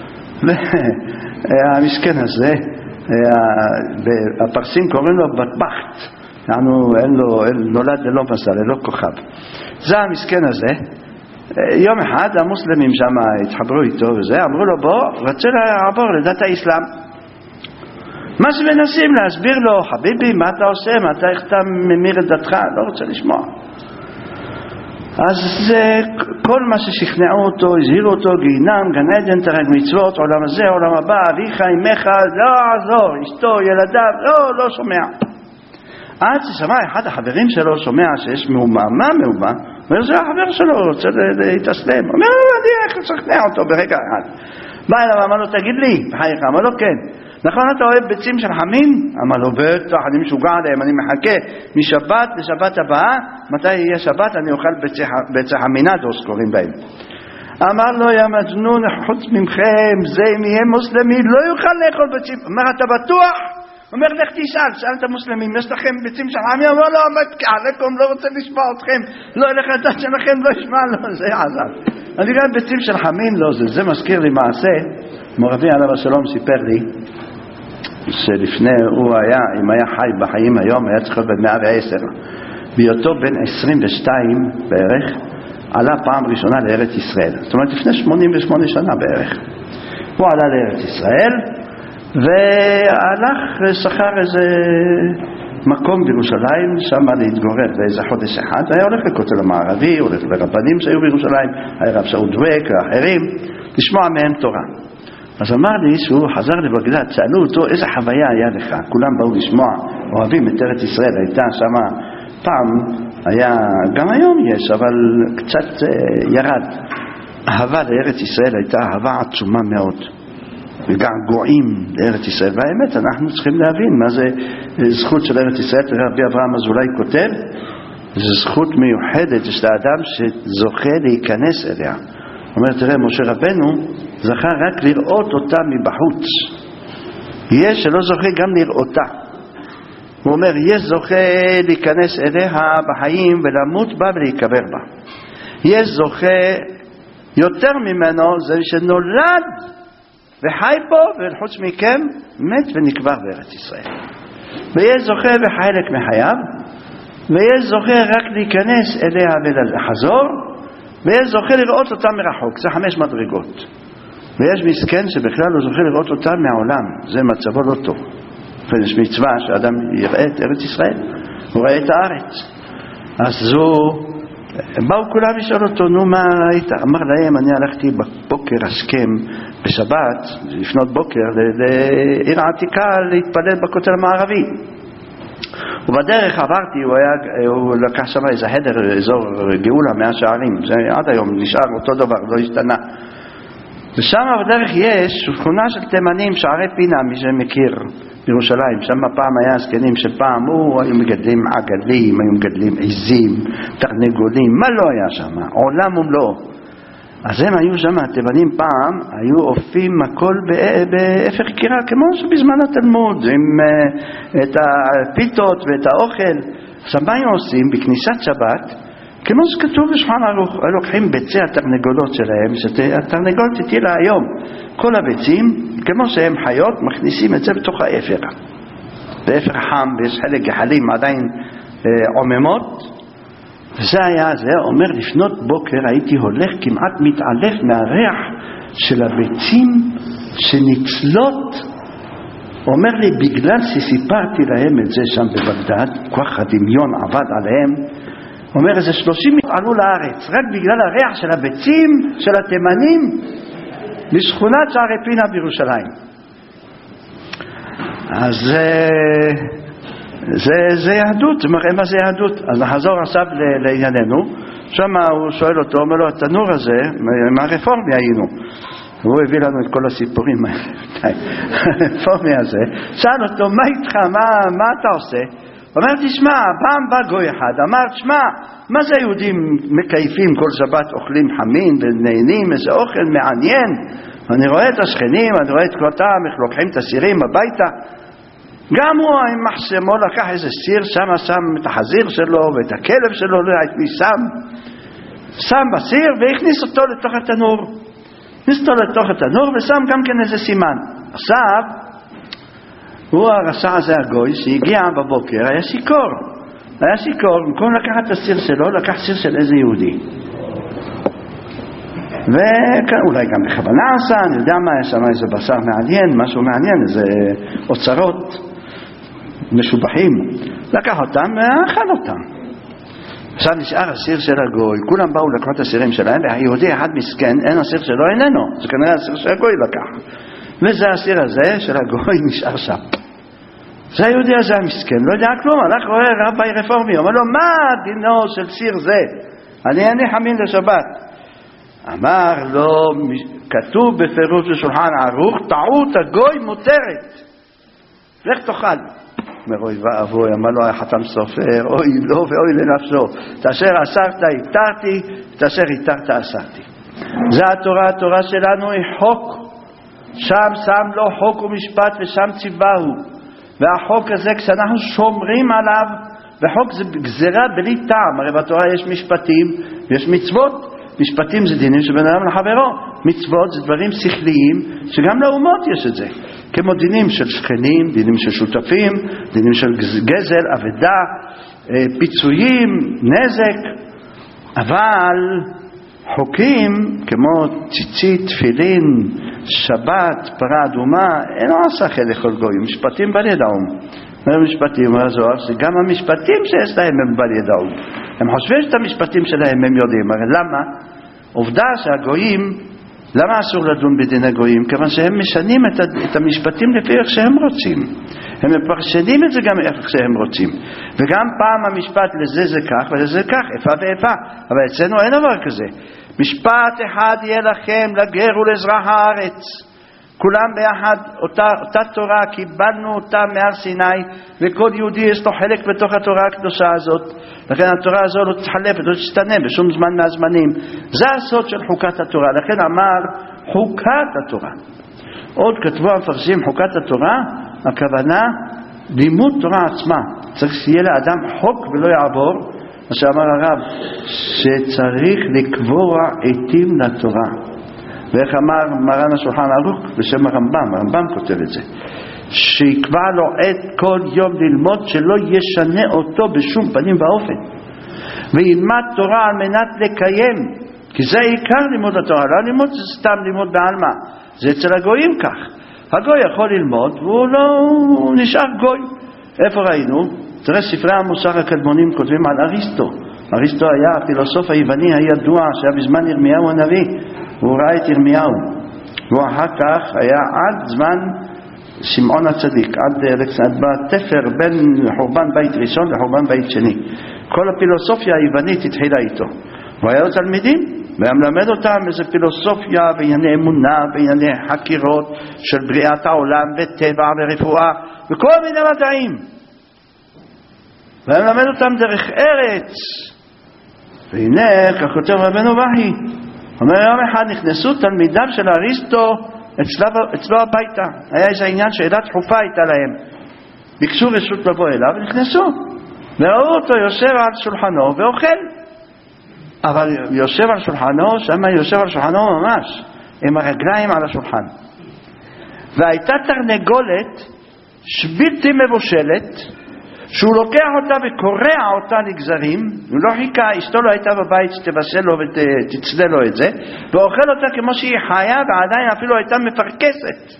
והמסכן הזה, הפרסים קוראים לו בטבחת. אנחנו, אין לו, אין, נולד ללא מזל, ללא כוכב. זה המסכן הזה. יום אחד המוסלמים שם התחברו איתו וזה, אמרו לו בוא, רצה לעבור לדת האסלאם. מה שמנסים להסביר לו, חביבי, מה אתה עושה? מה אתה, איך אתה ממיר את דתך? לא רוצה לשמוע. אז זה, כל מה ששכנעו אותו, הזהירו אותו, גיהינם, גן עדן, תרי"ג מצוות, עולם הזה, עולם הבא, אביך, אמך, לא עזור, אשתו, ילדיו, לא, לא שומע. עד ששמע אחד החברים שלו שומע שיש מהומה, מה מהומה? אומר, זה החבר שלו, רוצה להתאסלם. אומר, אני איך לשכנע אותו ברגע אחד. בא אליו, אמר לו, תגיד לי, בחייך, אמר לו, כן. נכון, אתה אוהב ביצים של חמין? אמר לו, בטח, אני משוגע עליהם, אני מחכה משבת לשבת הבאה, מתי יהיה שבת, אני אוכל ביצי חמינדוס, קוראים בהם. אמר לו, יא מג'נון, חוץ ממכם, זה אם יהיה מוסלמי, לא יוכל לאכול ביצים. אומר, אתה בטוח? אומר, לך תשאל, שאל את המוסלמים, יש לכם ביצים של חמין? אמר לו, מתקע לכם, לא רוצה לשמוע אתכם, לא ילך לדת שלכם, לא ישמע לו, זה עזב. אני רואה ביצים של חמין, לא זה, זה מזכיר לי מעשה, מורבי עליו השלום סיפר לי, שלפני הוא היה, אם היה חי בחיים היום, היה צריך להיות ב-מאה ועשר, בהיותו בן עשרים ושתיים בערך, עלה פעם ראשונה לארץ ישראל, זאת אומרת לפני שמונים ושמונה שנה בערך. הוא עלה לארץ ישראל, והלך שכר איזה מקום בירושלים, שם להתגורר באיזה חודש אחד, היה הולך לכותל המערבי, הולך לרבנים שהיו בירושלים, היה רב שאול דוויק ואחרים, לשמוע מהם תורה. אז אמר לי שהוא חזר לבגדד, שאלו אותו איזה חוויה היה לך, כולם באו לשמוע, אוהבים את ארץ ישראל, הייתה שם פעם, היה, גם היום יש, אבל קצת ירד. אהבה לארץ ישראל הייתה אהבה עצומה מאוד. וגעגועים לארץ ישראל, והאמת אנחנו צריכים להבין מה זה זכות של ארץ ישראל. רבי אברהם אזולאי כותב, זו זכות מיוחדת, יש לאדם שזוכה להיכנס אליה. הוא אומר, תראה, משה רבנו זכה רק לראות אותה מבחוץ, יש שלא זוכה גם לראותה. הוא אומר, יש זוכה להיכנס אליה בחיים ולמות בה ולהיקבר בה. יש זוכה יותר ממנו, זה שנולד וחי פה, וחוץ מכם מת ונקבר בארץ ישראל. ויש זוכה בחלק מחייו, ויש זוכה רק להיכנס אליה ולחזור, ויש זוכה לראות אותה מרחוק. זה חמש מדרגות. ויש מסכן שבכלל לא זוכה לראות אותה מהעולם, זה מצבו לא טוב. ויש מצווה שאדם יראה את ארץ ישראל, הוא רואה את הארץ. אז זו, באו כולם לשאול אותו, נו מה ראית? אמר להם, אני הלכתי בבוקר השכם בשבת, לפנות בוקר, לעיר העתיקה להתפלל בכותל המערבי. ובדרך עברתי, הוא, היה, הוא לקח שם איזה חדר, אזור גאולה, מאה שערים, זה עד היום נשאר אותו דבר, לא השתנה. ושם בדרך יש שכונה של תימנים, שערי פינה, מי שמכיר בירושלים. שם פעם היה זקנים שפעם הוא, היו מגדלים עגלים, היו מגדלים עזים, תרנגולים, מה לא היה שם? עולם ומלואו. אז הם היו שם, התימנים פעם, היו אופים הכל באפר קירה, כמו שבזמן התלמוד, עם uh, את הפיתות ואת האוכל. עכשיו מה היו עושים בכניסת שבת? כמו שכתוב בשולחן ערוך, לוקחים ביצי התרנגולות שלהם, שהתרנגולת תטילה היום כל הביצים, כמו שהם חיות, מכניסים את זה בתוך האפר. באפר חם, ויש חלק גחלים עדיין uh, עוממות, וזה היה, זה אומר, לפנות בוקר הייתי הולך כמעט מתעלף מהריח של הביצים שנצלות. אומר לי, בגלל שסיפרתי להם את זה שם בבגדד, כוח הדמיון עבד עליהם, אומר, איזה שלושים עלו לארץ, רק בגלל הריח של הביצים, של התימנים, בשכונת שערי פינה בירושלים. אז זה, זה יהדות, זה מראה מה זה יהדות. אז נחזור עכשיו לענייננו. שם הוא שואל אותו, אומר לו, התנור הזה, מה הרפורמי היינו? והוא הביא לנו את כל הסיפורים האלה. הרפורמי הזה. שאל אותו, מה איתך? מה, מה אתה עושה? הוא אומר, תשמע, פעם בא גוי אחד, אמר, תשמע, מה זה היהודים מקייפים כל שבת, אוכלים חמין ונהנים, איזה אוכל מעניין. אני רואה את השכנים, אני רואה את כלותם, איך לוקחים את הסירים הביתה. גם הוא עם מחסמו לקח איזה סיר, שם שם את החזיר שלו ואת הכלב שלו, לא הייתי שם, שם בסיר והכניס אותו לתוך התנור. הכניס אותו לתוך התנור ושם גם כן איזה סימן. עכשיו, הוא הרשע הזה הגוי שהגיע בבוקר, היה שיקור. היה שיקור, במקום לקחת את הסיר שלו, לקח סיר של איזה יהודי. ואולי גם בכוונה עשה, אני יודע מה, יש שם איזה בשר מעניין, משהו מעניין, איזה אוצרות משובחים. לקח אותם ואכל אותם. עכשיו נשאר הסיר של הגוי, כולם באו לקחת את הסירים שלהם, והיהודי אחד מסכן, אין הסיר שלו, איננו. זה כנראה הסיר של הגוי לקח. וזה הסיר הזה של הגוי נשאר שם. זה היהודי הזה המסכן, לא יודע כלום, הלך רואה רבי רפורמי, אומר לו, מה דינו של סיר זה? אני אני חמין לשבת. אמר לו, כתוב בפירוש בשולחן ערוך, טעות הגוי מותרת. לך תאכל. אומר, אוי ואבוי, אמר לו החתם סופר, אוי לא ואוי לנפשו. תאשר אסרת התרתי, תאשר התרת אסרתי. זה התורה, התורה שלנו היא חוק. שם שם לו חוק ומשפט ושם ציווהו. והחוק הזה כשאנחנו שומרים עליו, וחוק זה גזרה בלי טעם. הרי בתורה יש משפטים ויש מצוות. משפטים זה דינים שבין אדם לחברו, מצוות זה דברים שכליים שגם לאומות יש את זה, כמו דינים של שכנים, דינים של שותפים, דינים של גזל, עבדה, פיצויים, נזק. אבל חוקים כמו ציצית, תפילין, שבת, פרה אדומה, אין לו עשה לכל גויים, משפטים בל ידעום. משפטים, הוא הזוהר, שגם המשפטים שיש להם הם בל ידעו. הם חושבים שאת המשפטים שלהם הם יודעים. הרי למה? עובדה שהגויים, למה אסור לדון בדיני גויים? כיוון שהם משנים את, את המשפטים לפי איך שהם רוצים. הם מפרשנים את זה גם איך שהם רוצים. וגם פעם המשפט לזה זה כך ולזה כך, איפה ואיפה. אבל אצלנו אין דבר כזה. משפט אחד יהיה לכם לגר ולאזרח הארץ. כולם ביחד, אותה, אותה תורה, קיבלנו אותה מהר סיני, וכל יהודי יש לו חלק בתוך התורה הקדושה הזאת. לכן התורה הזו לא תתחלף, לא תשתנה בשום זמן מהזמנים. זה הסוד של חוקת התורה. לכן אמר חוקת התורה. עוד כתבו המפרשים חוקת התורה, הכוונה לימוד תורה עצמה. צריך שיהיה לאדם חוק ולא יעבור, מה שאמר הרב, שצריך לקבוע עתים לתורה. ואיך אמר מרן השולחן ערוך בשם הרמב"ם, הרמב"ם כותב את זה, שיקבע לו עת כל יום ללמוד שלא ישנה אותו בשום פנים ואופן, וילמד תורה על מנת לקיים, כי זה עיקר לימוד התורה, לא לימוד זה סתם לימוד בעלמא, זה אצל הגויים כך. הגוי יכול ללמוד והוא לא, הוא נשאר גוי. איפה ראינו? תראה, ספרי המוסר הקדמונים כותבים על אריסטו. אריסטו היה הפילוסוף היווני הידוע שהיה בזמן ירמיהו הנביא, והוא ראה את ירמיהו, והוא אחר כך היה עד זמן שמעון הצדיק, עד, עד בתפר בין חורבן בית ראשון לחורבן בית שני. כל הפילוסופיה היוונית התחילה איתו, והוא היה לו תלמידים, והיה מלמד אותם איזה פילוסופיה בענייני אמונה, בענייני חקירות של בריאת העולם וטבע ורפואה וכל מיני מדעים. והיה מלמד אותם דרך ארץ. והנה, כך כותב רבנו בהי, אומר יום אחד נכנסו תלמידיו של אריסטו אצלו, אצלו הביתה. היה איזה עניין שאלה דחופה הייתה להם. ביקשו רשות לבוא אליו ונכנסו. וראו אותו יושב על שולחנו ואוכל. אבל יושב על שולחנו, שמה יושב על שולחנו ממש, עם הרגליים על השולחן. והייתה תרנגולת שבלתי מבושלת, שהוא לוקח אותה וקורע אותה לגזרים, הוא לא חיכה, אשתו לא הייתה בבית שתבשל לו ותצלה לו את זה, ואוכל אותה כמו שהיא חיה, ועדיין אפילו הייתה מפרקסת.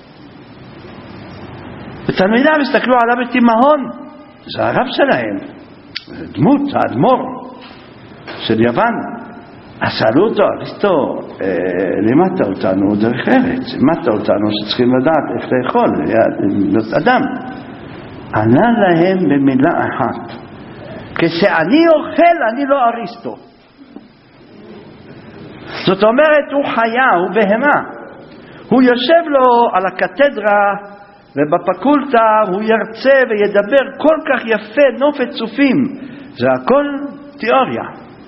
ותלמידיו הסתכלו עליו בתימהון, זה הרב שלהם, דמות, האדמו"ר של יוון. אז שאלו אותו, אריסטו, לימדת אותנו דרך ארץ, לימדת אותנו שצריכים לדעת איך לאכול, להיות אדם. ענה להם במילה אחת, כשאני אוכל אני לא אריסטו. זאת אומרת, הוא חיה, הוא בהמה. הוא יושב לו על הקתדרה ובפקולטה, הוא ירצה וידבר כל כך יפה, נופת צופים. זה הכל תיאוריה.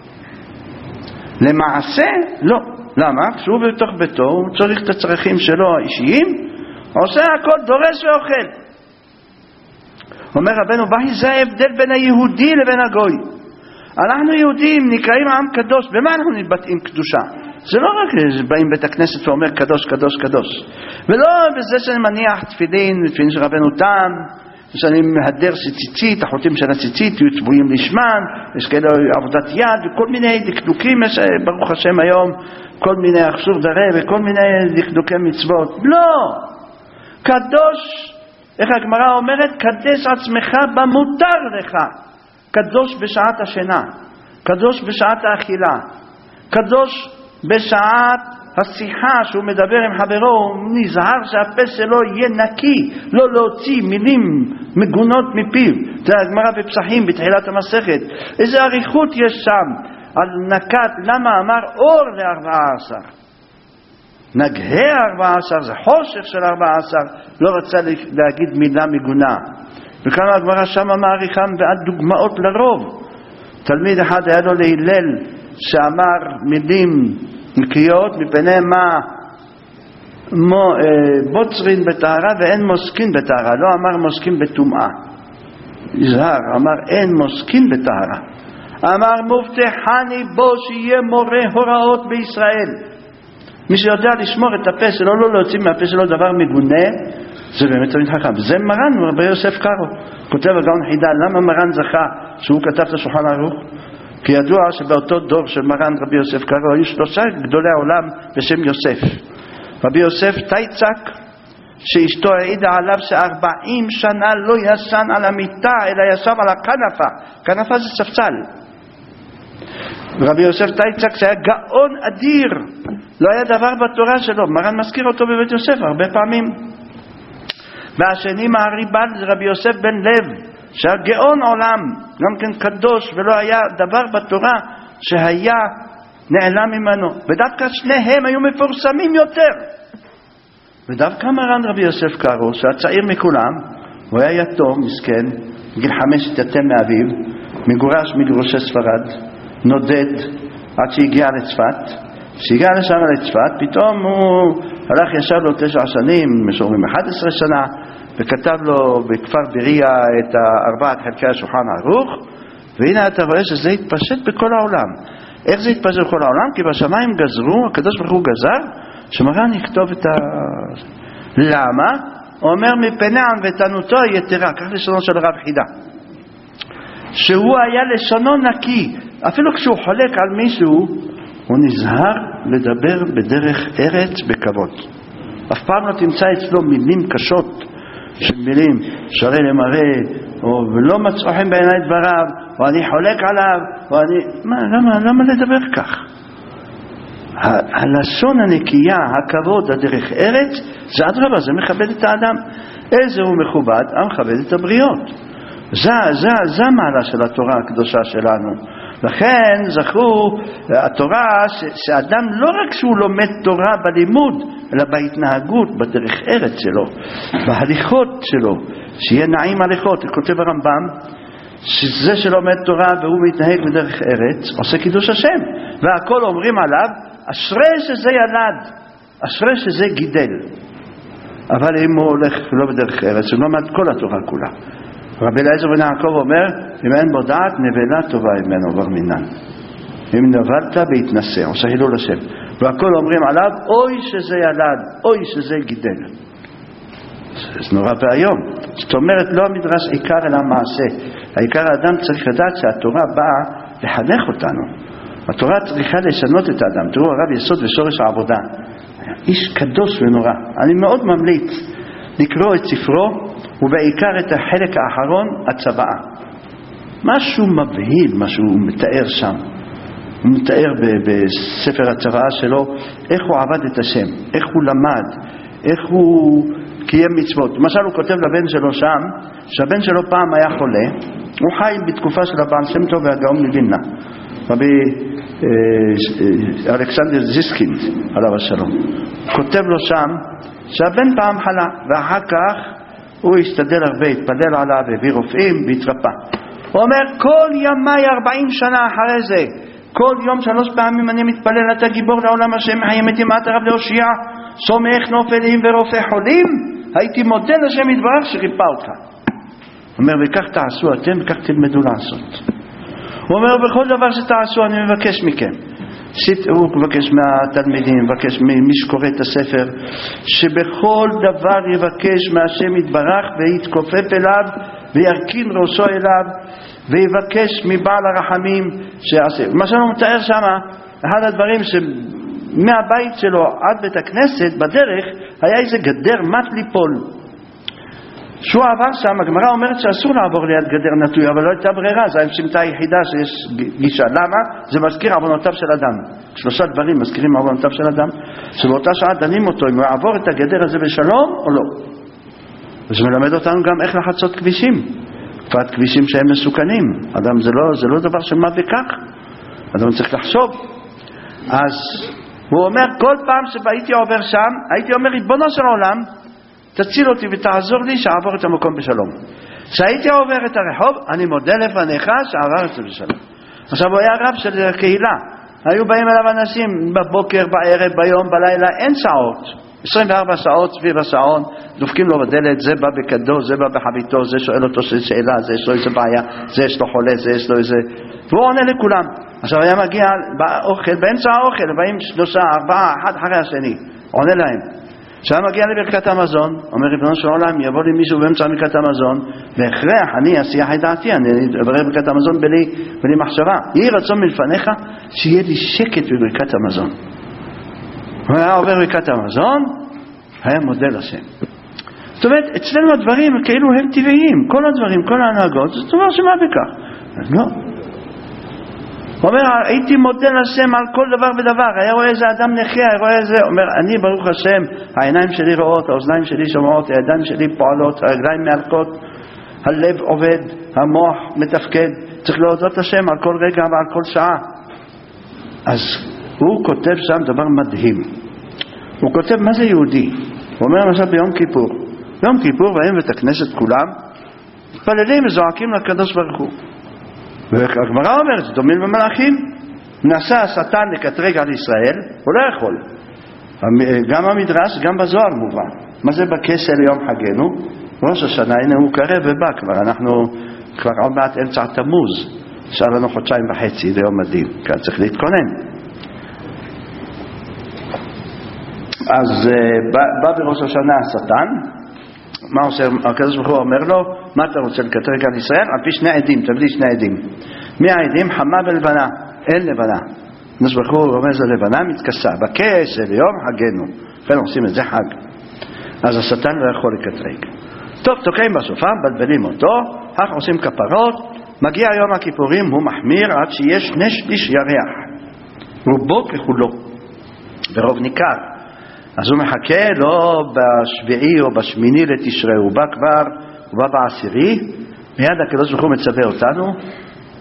למעשה, לא. למה? כשהוא בתוך ביתו, הוא צריך את הצרכים שלו האישיים, עושה הכל, דורש ואוכל. אומר רבנו בהי, זה ההבדל בין היהודי לבין הגוי. אנחנו יהודים נקראים עם קדוש. במה אנחנו נתבטאים קדושה? זה לא רק באים בית הכנסת ואומר קדוש קדוש קדוש, ולא בזה שאני מניח תפילין, תפילין של רבנו תם, שאני מהדר ציצית, החוטים של הציצית יהיו צבועים לשמן, יש כאלה עבודת יד וכל מיני דקדוקים. יש ברוך השם היום כל מיני אכסור דרה וכל מיני דקדוקי מצוות. לא, קדוש, איך הגמרא אומרת, קדש עצמך במותר לך. קדוש בשעת השינה, קדוש בשעת האכילה, קדוש בשעת השיחה שהוא מדבר עם חברו, הוא נזהר שהפה שלו יהיה נקי, לא להוציא מילים מגונות מפיו. זה הגמרא בפסחים בתחילת המסכת. איזה אריכות יש שם על נקת. למה אמר אור לארבעה עשר? נגהה ארבעה עשר, זה חושך של ארבעה עשר, לא רצה להגיד מילה מגונה. וכאן הגמרא שמה מעריכם ועד דוגמאות לרוב. תלמיד אחד היה לו להילל שאמר מילים נקיות, מפני מה מו, אה, בוצרין בטהרה ואין מוסקין בטהרה. לא אמר מוסקין בטומאה, יזהר, אמר אין מוסקין בטהרה. אמר מובטחני בו שיהיה מורה הוראות בישראל. מי שיודע לשמור את הפה שלו, לא להוציא מהפה שלו דבר מגונה, זה באמת תמיד חכם. זה מרן רבי יוסף קארו, כותב הגאון חידה. למה מרן זכה שהוא כתב את השולחן ערוך? כי ידוע שבאותו דור של מרן רבי יוסף קארו היו שלושה גדולי העולם בשם יוסף. רבי יוסף טייצק, שאשתו העידה עליו שארבעים שנה לא ישן על המיטה אלא ישב על הכנפה. כנפה זה ספסל. רבי יוסף טייצק שהיה גאון אדיר, לא היה דבר בתורה שלו. מרן מזכיר אותו בבית יוסף הרבה פעמים. והשני מהריב"ד זה רבי יוסף בן לב, שהיה גאון עולם, גם כן קדוש, ולא היה דבר בתורה שהיה נעלם ממנו. ודווקא שניהם היו מפורסמים יותר. ודווקא מרן רבי יוסף קארו, שהיה צעיר מכולם, הוא היה יתום, מסכן, בגיל חמש התייתם מאביו, מגורש מגרושי ספרד, נודד עד שהגיע לצפת. כשהגיע לשם לצפת, פתאום הוא הלך ישב לו תשע שנים, משוררים אחד עשרה שנה, וכתב לו בכפר בריה את ארבעת חלקי השולחן ערוך. והנה אתה רואה שזה התפשט בכל העולם. איך זה התפשט בכל העולם? כי בשמיים גזרו, הקדוש ברוך הוא גזר, שמרן יכתוב את ה... למה? הוא אומר מפני ענוותנותו היתרה, כך לשונו של הרב חידה, שהוא היה לשונו נקי. אפילו כשהוא חולק על מישהו, הוא נזהר לדבר בדרך ארץ בכבוד. אף פעם לא תמצא אצלו מילים קשות, של מילים שרי למראה, או ולא מצאו חן בעיני דבריו, או אני חולק עליו, או אני... מה, למה, למה לדבר כך? הלשון הנקייה, הכבוד, הדרך ארץ, זה אדרבה, זה מכבד את האדם. איזה הוא מכובד? המכבד את הבריות. זה, זה, זה המעלה של התורה הקדושה שלנו. לכן זכו התורה ש, שאדם לא רק שהוא לומד תורה בלימוד, אלא בהתנהגות, בדרך ארץ שלו, בהליכות שלו, שיהיה נעים הליכות. כותב הרמב"ם שזה שלומד תורה והוא מתנהג בדרך ארץ עושה קידוש השם, והכל אומרים עליו אשרי שזה ילד, אשרי שזה גידל. אבל אם הוא הולך לא בדרך ארץ, הוא לומד כל התורה כולה. רבי אליעזר בן יעקב אומר, אם אין בו דעת, נבלה טובה ממנו בר מינן. אם נבלת בהתנסה, עושה הילול השם. והכל אומרים עליו, אוי שזה ילד, אוי שזה גידל. זה נורא והיום. זאת אומרת, לא המדרש עיקר אלא מעשה. העיקר האדם צריך לדעת שהתורה באה לחנך אותנו. התורה צריכה לשנות את האדם. תראו, הרב יסוד ושורש העבודה. איש קדוש ונורא. אני מאוד ממליץ לקרוא את ספרו, ובעיקר את החלק האחרון, הצוואה. משהו מבהיל, משהו הוא מתאר שם. הוא מתאר בספר הצוואה שלו, איך הוא עבד את השם, איך הוא למד, איך הוא קיים מצוות. למשל הוא כותב לבן שלו שם, שהבן שלו פעם היה חולה, הוא חי בתקופה של הבעל שם טוב והגאון מווילנה, רבי אה, אלכסנדר זיסקינד עליו השלום. כותב לו שם שהבן פעם חלה, ואחר כך הוא השתדל הרבה, התפלל עליו, הביא רופאים והתרפא. הוא אומר, כל ימי ארבעים שנה אחרי זה, כל יום שלוש פעמים אני מתפלל, אתה גיבור לעולם השם, חיים את ימת הרב להושיע, סומך נופלים ורופא חולים, הייתי מודה לשם יתברך שריפא אותך. הוא אומר, וכך תעשו אתם, וכך תלמדו לעשות. הוא אומר, בכל דבר שתעשו אני מבקש מכם, הוא מבקש מהתלמידים, מבקש ממי שקורא את הספר, שבכל דבר יבקש מהשם יתברך ויתכופף אליו וירכין ראשו אליו ויבקש מבעל הרחמים שיעשה. מה שאני מתאר שם, אחד הדברים שמהבית שלו עד בית הכנסת בדרך היה איזה גדר מת ליפול. שהוא עבר שם, הגמרא אומרת שאסור לעבור ליד גדר נטוי, אבל לא הייתה ברירה, זו השמטה היחידה שיש גישה. למה? זה מזכיר עוונותיו של אדם. שלושה דברים מזכירים עוונותיו של אדם, שבאותה שעה דנים אותו אם הוא יעבור את הגדר הזה בשלום או לא. וזה מלמד אותנו גם איך לחצות כבישים, בפרט כבישים שהם מסוכנים. אדם זה לא, זה לא דבר של מה וכך, אדם צריך לחשוב. אז הוא אומר, כל פעם שהייתי עובר שם, הייתי אומר, ריבונו של עולם, תציל אותי ותעזור לי שעבור את המקום בשלום. כשהייתי עובר את הרחוב, אני מודה לפניך שעבר את זה בשלום. עכשיו הוא היה רב של הקהילה, היו באים אליו אנשים בבוקר, בערב, ביום, בלילה, אין שעות, עשרים וארבע שעות סביב השעון, דופקים לו בדלת, זה בא בקדו, זה בא בחביתו, זה שואל אותו שאלה, זה יש לו איזה בעיה, זה יש לו חולה, זה יש לו איזה, והוא עונה לכולם. עכשיו היה מגיע באוכל, באמצע האוכל, באים שלושה, ארבעה, אחד אחרי השני, עונה להם. כשהיה מגיע לברכת המזון, אומר ריבונו של עולם, יבוא לי מישהו באמצע ברכת המזון, והכרח אני אסיח את דעתי, אני אברר ברכת המזון בלי, בלי מחשבה. יהי רצון מלפניך שיהיה לי שקט בברכת המזון. הוא היה עובר ברכת המזון, היה מודה לשם. זאת אומרת, אצלנו הדברים כאילו הם טבעיים, כל הדברים, כל ההנהגות, זאת אומרת שמה בכך? אז לא. הוא אומר, הייתי מודה לשם על כל דבר ודבר. היה רואה איזה אדם נכה, היה רואה איזה, אומר, אני ברוך השם, העיניים שלי רואות, האוזניים שלי שומעות, הידיים שלי פועלות, הרגליים מהלכות, הלב עובד, המוח מתפקד. צריך להודות השם על כל רגע ועל כל שעה. אז הוא כותב שם דבר מדהים. הוא כותב, מה זה יהודי? הוא אומר למשל ביום כיפור. ביום כיפור באים בית הכנסת כולם, מתפללים וזועקים לקדוש ברוך הוא. והגמרא אומרת, זה דומים במלאכים. מנסה השטן לקטרג על ישראל, הוא לא יכול. גם המדרש, גם בזוהר מובן. מה זה בכסל יום חגנו? ראש השנה, הנה הוא קרב ובא כבר. אנחנו כבר עוד מעט אמצע תמוז. נשאר לנו חודשיים וחצי ליום הדין. כאן צריך להתכונן. אז בא בראש השנה השטן. מה עושה? הקדוש ברוך הוא אומר לו, מה אתה רוצה לקטרג על ישראל? על פי שני עדים, תביא שני עדים. מי העדים? חמה ולבנה. אין לבנה. הקדוש ברוך הוא אומר, זה לבנה מתכסה. בכסל יום חגנו. לכן עושים את זה חג. אז השטן לא יכול לקטרג. טוב, תוקעים בשופר, בלבלים אותו, כך עושים כפרות. מגיע יום הכיפורים, הוא מחמיר עד שיש שני שליש ירח. רובו ככולו. ברוב ניכר. אז הוא מחכה לא בשביעי או בשמיני לתשרי, הוא בא כבר, הוא בא בעשירי, מיד הקדוש ברוך הוא מצווה אותנו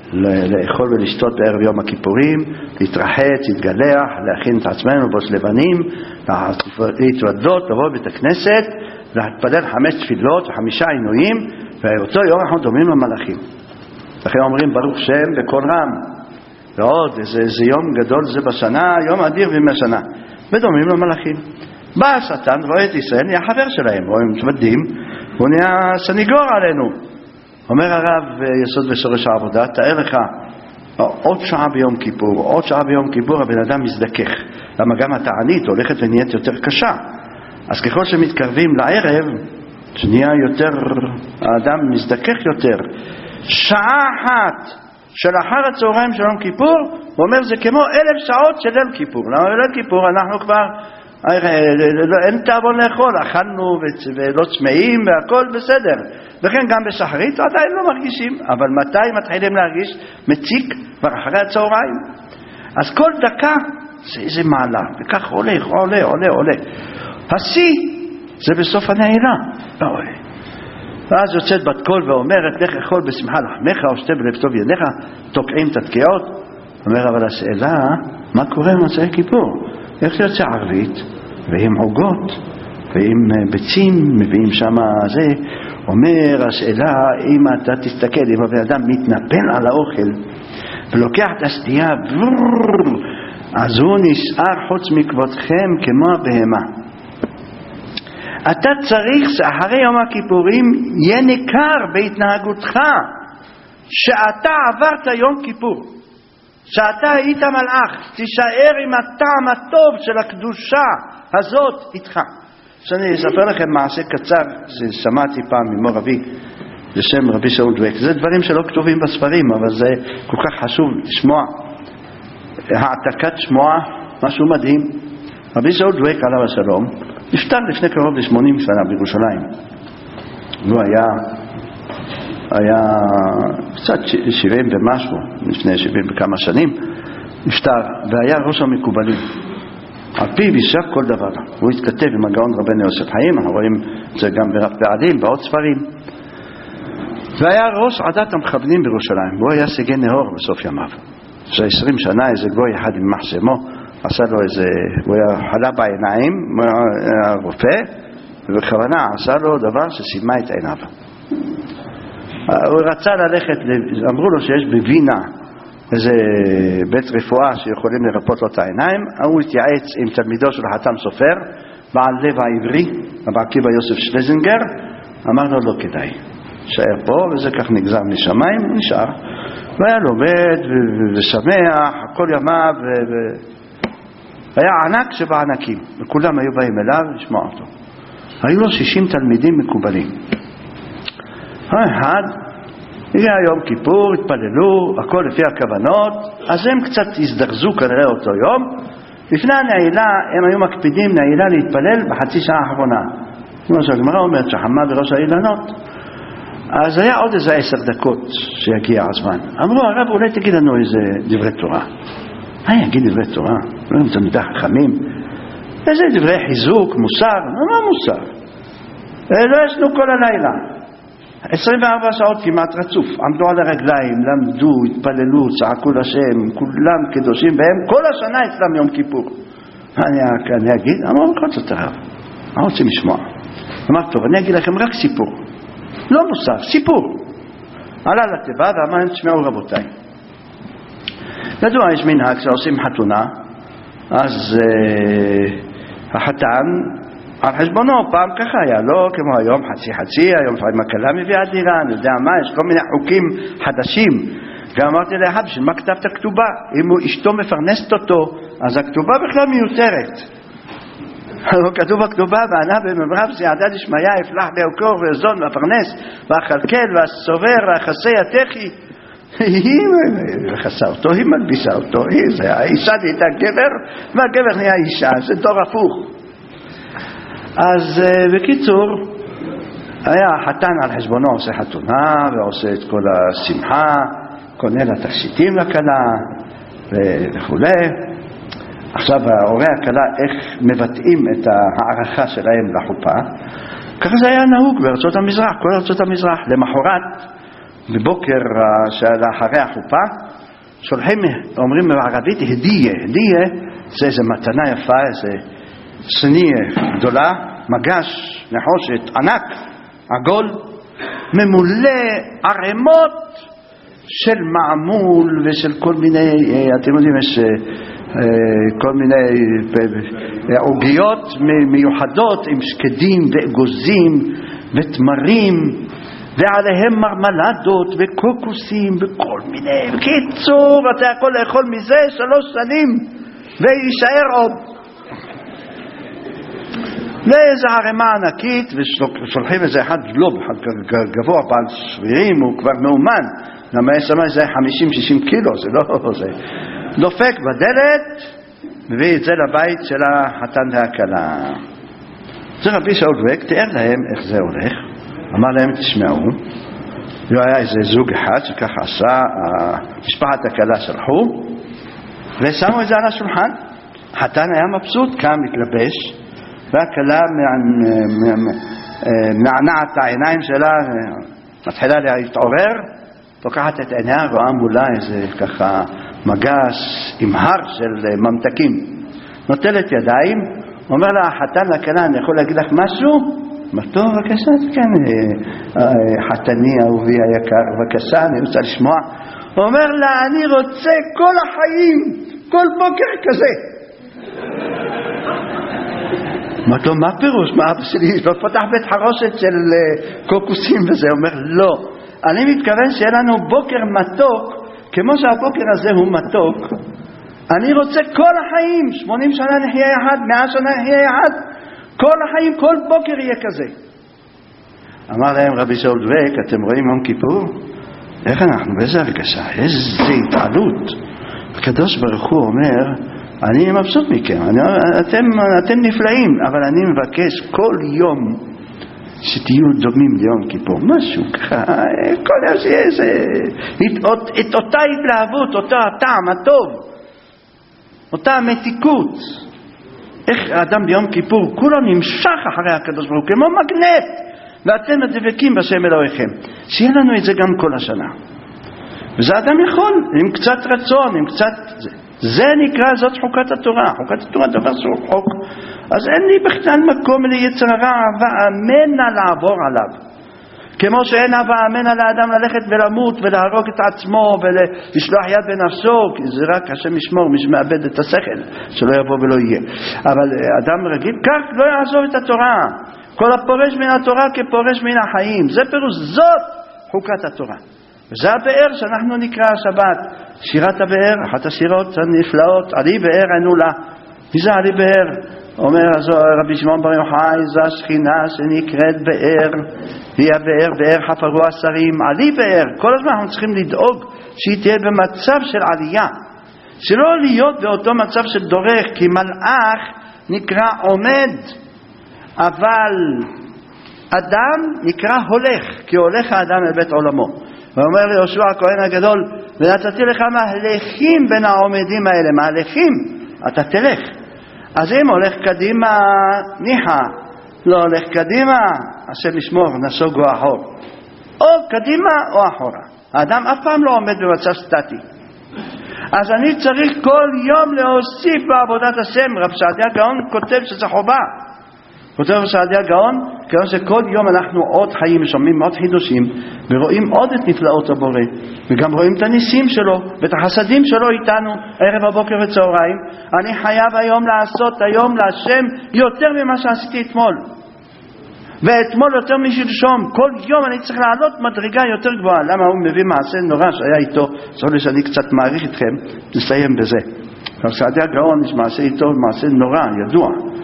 לאכול ולשתות בערב יום הכיפורים, להתרחץ, להתגלח, להכין את עצמנו בוס לבנים, להתוודות, לבוא בבית הכנסת, להתפלל חמש תפילות וחמישה עינויים, ואותו יום אנחנו דומים למלאכים. לכן אומרים ברוך שם בקול רם, ועוד איזה, איזה יום גדול זה בשנה, יום אדיר בימי השנה, ודומים למלאכים. בא השטן רואה את ישראל, נהיה חבר שלהם, רואים מתוודים, הוא נהיה סניגור עלינו. אומר הרב יסוד ושורש העבודה, תאר לך עוד שעה ביום כיפור, עוד שעה ביום כיפור הבן אדם מזדכך, למה גם התענית הולכת ונהיית יותר קשה. אז ככל שמתקרבים לערב, שנהיה יותר, האדם מזדכך יותר. שעה אחת של אחר הצהריים של יום כיפור, הוא אומר זה כמו אלף שעות של ליל כיפור. למה בליל כיפור אנחנו כבר אין תאבון לאכול, אכלנו ולא צמאים והכל בסדר, וכן גם בשחרית עדיין לא מרגישים, אבל מתי מתחילים להרגיש? מציק כבר אחרי הצהריים. אז כל דקה זה איזה מעלה, וכך עולה עולה עולה עולה. השיא זה בסוף הנעילה, ואז יוצאת בת קול ואומרת לך אכול בשמחה לחמך ושתה בלב טוב ידיך, תוקעים את התקיעות. אומר אבל השאלה מה קורה במצעי כיפור? איך זה יוצא ערבית ועם עוגות ועם ביצים מביאים שם זה. אומר השאלה אם אתה תסתכל, אם הבן אדם מתנפל על האוכל ולוקח את הסטייה אז הוא נשאר חוץ מכבודכם כמו הבהמה. אתה צריך שאחרי יום הכיפורים יהיה ניכר בהתנהגותך שאתה עברת יום כיפור, שאתה היית מלאך, תישאר עם הטעם הטוב של הקדושה הזאת איתך. שאני אספר לכם מעשה קצר ששמעתי פעם ממור אבי בשם רבי שאול דוויק. זה דברים שלא כתובים בספרים, אבל זה כל כך חשוב לשמוע. העתקת שמוע, משהו מדהים. רבי שאול דוויק עליו השלום נפטר לפני קרוב ל-שמונים שנה בירושלים. הוא היה היה קצת שבעים ומשהו, לפני שבעים וכמה שנים, נפטר, והיה ראש המקובלים. על פיו יישק כל דבר. הוא התכתב עם הגאון רבנו יוסף חיים, אנחנו רואים את זה גם ברב פעלים, בעוד ספרים. והיה ראש עדת המכוונים בירושלים, והוא היה סגן נאור בסוף ימיו. זה עשרים שנה, איזה גוי אחד עם מחסמו, עשה לו איזה, הוא היה חלה בעיניים, הרופא, ובכוונה עשה לו דבר שסימה את עיניו. הוא רצה ללכת, אמרו לו שיש בווינה איזה בית רפואה שיכולים לרפות לו את העיניים. הוא התייעץ עם תלמידו של חתם סופר, בעל לב העברי, רבי עקיבא יוסף שלזינגר, אמר לו לא כדאי, שער פה, וזה כך נגזר משמיים, הוא נשאר. והיה לומד ושמח, כל ימיו, והיה ענק שבענקים, וכולם היו באים אליו לשמוע אותו. היו לו שישים תלמידים מקובלים. אחד, הגיע יום כיפור, התפללו, הכל לפי הכוונות, אז הם קצת הזדרזו כנראה אותו יום. לפני הנעילה הם היו מקפידים נעילה להתפלל בחצי שעה האחרונה. כמו שהגמרא אומרת שחמה בראש האילנות. אז היה עוד איזה עשר דקות שיגיע הזמן. אמרו הרב אולי תגיד לנו איזה דברי תורה. מה יגיד דברי תורה? לא תלמידי חכמים. איזה דברי חיזוק, מוסר? מה מוסר? לא ישנו כל הלילה. עשרים וארבע שעות כמעט רצוף, עמדו על הרגליים, למדו, התפללו, צעקו לשם, כולם קדושים, והם כל השנה אצלם יום כיפור. אני, אני אגיד, אמרו, כל זאת הרב, מה רוצים לשמוע? אמר, טוב, אני אגיד לכם רק סיפור, לא מוסר, סיפור. עלה לטבע ואמר, תשמעו רבותיי, ידוע יש מנהג שעושים חתונה, אז uh, החתן על חשבונו, פעם ככה היה, לא כמו היום חצי חצי, היום פעם הכלה מביאה דירה, אני יודע מה, יש כל מיני חוקים חדשים. ואמרתי לאחד, בשביל מה כתבת כתובה? אם הוא אשתו מפרנסת אותו, אז הכתובה בכלל מיותרת. כתוב בכתובה, וענה במברב שיעדה דשמיא, יפלח באוקור ואזון והפרנס, והחלקל והסובר והחסי התחי. היא חסה אותו, היא מלביסה אותו, האישה נהייתה גבר, והגבר נהיה אישה, זה דור הפוך. אז בקיצור, היה חתן על חשבונו עושה חתונה ועושה את כל השמחה, קונה לה תכשיטים לכלה וכו'. עכשיו ההורי הכלה איך מבטאים את הערכה שלהם לחופה, ככה זה היה נהוג בארצות המזרח, כל ארצות המזרח. למחרת בבוקר שלאחרי החופה, שולחים, אומרים בערבית, הדייה, הדייה זה איזה מתנה יפה, איזה סניה גדולה, מגש, נחושת, ענק, עגול, ממולא ערימות של מעמול ושל כל מיני, אתם יודעים, יש כל מיני עוגיות מיוחדות עם שקדים ואגוזים ותמרים ועליהם מרמלדות וקוקוסים וכל מיני. בקיצור, אתה יכול לאכול מזה שלוש שנים ויישאר עוד. ואיזה ערימה ענקית, ושולחים איזה אחד גלוב, אחד גבוה בעל שרירים, הוא כבר מאומן, למה יש שם איזה חמישים שישים קילו, זה לא, זה דופק בדלת, מביא את זה לבית של החתן והכלה. זה רבי שאול דואק, תיאר להם איך זה הולך, אמר להם תשמעו, לא היה איזה זוג אחד שככה עשה, משפחת הכלה שלחו, ושמו את זה על השולחן, החתן היה מבסוט, קם מתלבש, והכלה מענעת העיניים שלה, מתחילה להתעורר, לוקחת את עיניה, רואה מולה איזה ככה מגש עם הר של ממתקים, נוטלת ידיים, אומר לה החתן לכלה, אני יכול להגיד לך משהו? מה טוב, בבקשה, כן, חתני אהובי היקר, בבקשה, אני רוצה לשמוע. הוא אומר לה, אני רוצה כל החיים, כל בוקר כזה. מה טוב, מה פירוש? מה אבא שלי לא פתח בית חרושת של קוקוסים וזה? הוא אומר, לא, אני מתכוון שיהיה לנו בוקר מתוק, כמו שהבוקר הזה הוא מתוק, אני רוצה כל החיים, שמונים שנה נחיה יחד, מאה שנה נחיה יחד, כל החיים, כל בוקר יהיה כזה. אמר להם רבי שאול דואק, אתם רואים יום כיפור? איך אנחנו, באיזה הרגשה, איזה התעלות. הקדוש ברוך הוא אומר, אני מבסוט מכם, אני, אתם, אתם נפלאים, אבל אני מבקש כל יום שתהיו דומים ליום כיפור, משהו ככה, כל יום שיהיה איזה, את, את אותה התלהבות, אותו הטעם הטוב, אותה המתיקות. איך האדם ביום כיפור כולו נמשך אחרי הקדוש ברוך הוא כמו מגנט, ואתם הדבקים בשם אלוהיכם. שיהיה לנו את זה גם כל השנה, וזה אדם יכול עם קצת רצון, עם קצת זה, זה נקרא, זאת חוקת התורה. חוקת התורה דבר שהוא חוק, אז אין לי בכלל מקום ליצר הרע ואמנה לעבור עליו, כמו שאין ואמנה לאדם ללכת ולמות ולהרוג את עצמו ולשלוח יד בנפסו, כי זה רק השם ישמור, מי שמאבד את השכל שלא יבוא ולא יהיה. אבל אדם רגיל כך לא יעזוב את התורה. כל הפורש מן התורה כפורש מן החיים, זה פירוש, זאת חוקת התורה. וזה הבאר שאנחנו נקרא השבת, שירת הבאר, אחת השירות הנפלאות, עלי באר ענו לה. מי זה עלי באר? אומר רבי שמעון בר יוחאי, זו השכינה שנקראת באר, היא הבאר, באר חפרו השרים, עלי באר. כל הזמן אנחנו צריכים לדאוג שהיא תהיה במצב של עלייה, שלא להיות באותו מצב של דורך, כי מלאך נקרא עומד, אבל אדם נקרא הולך, כי הולך האדם אל בית עולמו. ואומר ליהושע הכהן הגדול, ונתתי לך מהלכים בין העומדים האלה, מהלכים, אתה תלך. אז אם הולך קדימה, ניחה, לא הולך קדימה, השם ישמור, נסוגו אחור. או קדימה או אחורה. האדם אף פעם לא עומד במצב סטטי. אז אני צריך כל יום להוסיף בעבודת השם. רב סעדיה גאון כותב שזה חובה. כותב רב סעדיה גאון, כיוון שכל יום אנחנו עוד חיים, שומעים עוד חידושים, ורואים עוד את נפלאות הבורא, וגם רואים את הניסים שלו, ואת החסדים שלו איתנו, ערב הבוקר וצהריים. אני חייב היום לעשות היום להשם יותר ממה שעשיתי אתמול. ואתמול יותר משלשום, כל יום אני צריך לעלות מדרגה יותר גבוהה. למה הוא מביא מעשה נורא שהיה איתו, זאת אומרת שאני קצת מעריך אתכם, נסיים בזה. רב סעדיה גאון, יש מעשה איתו, מעשה נורא, ידוע,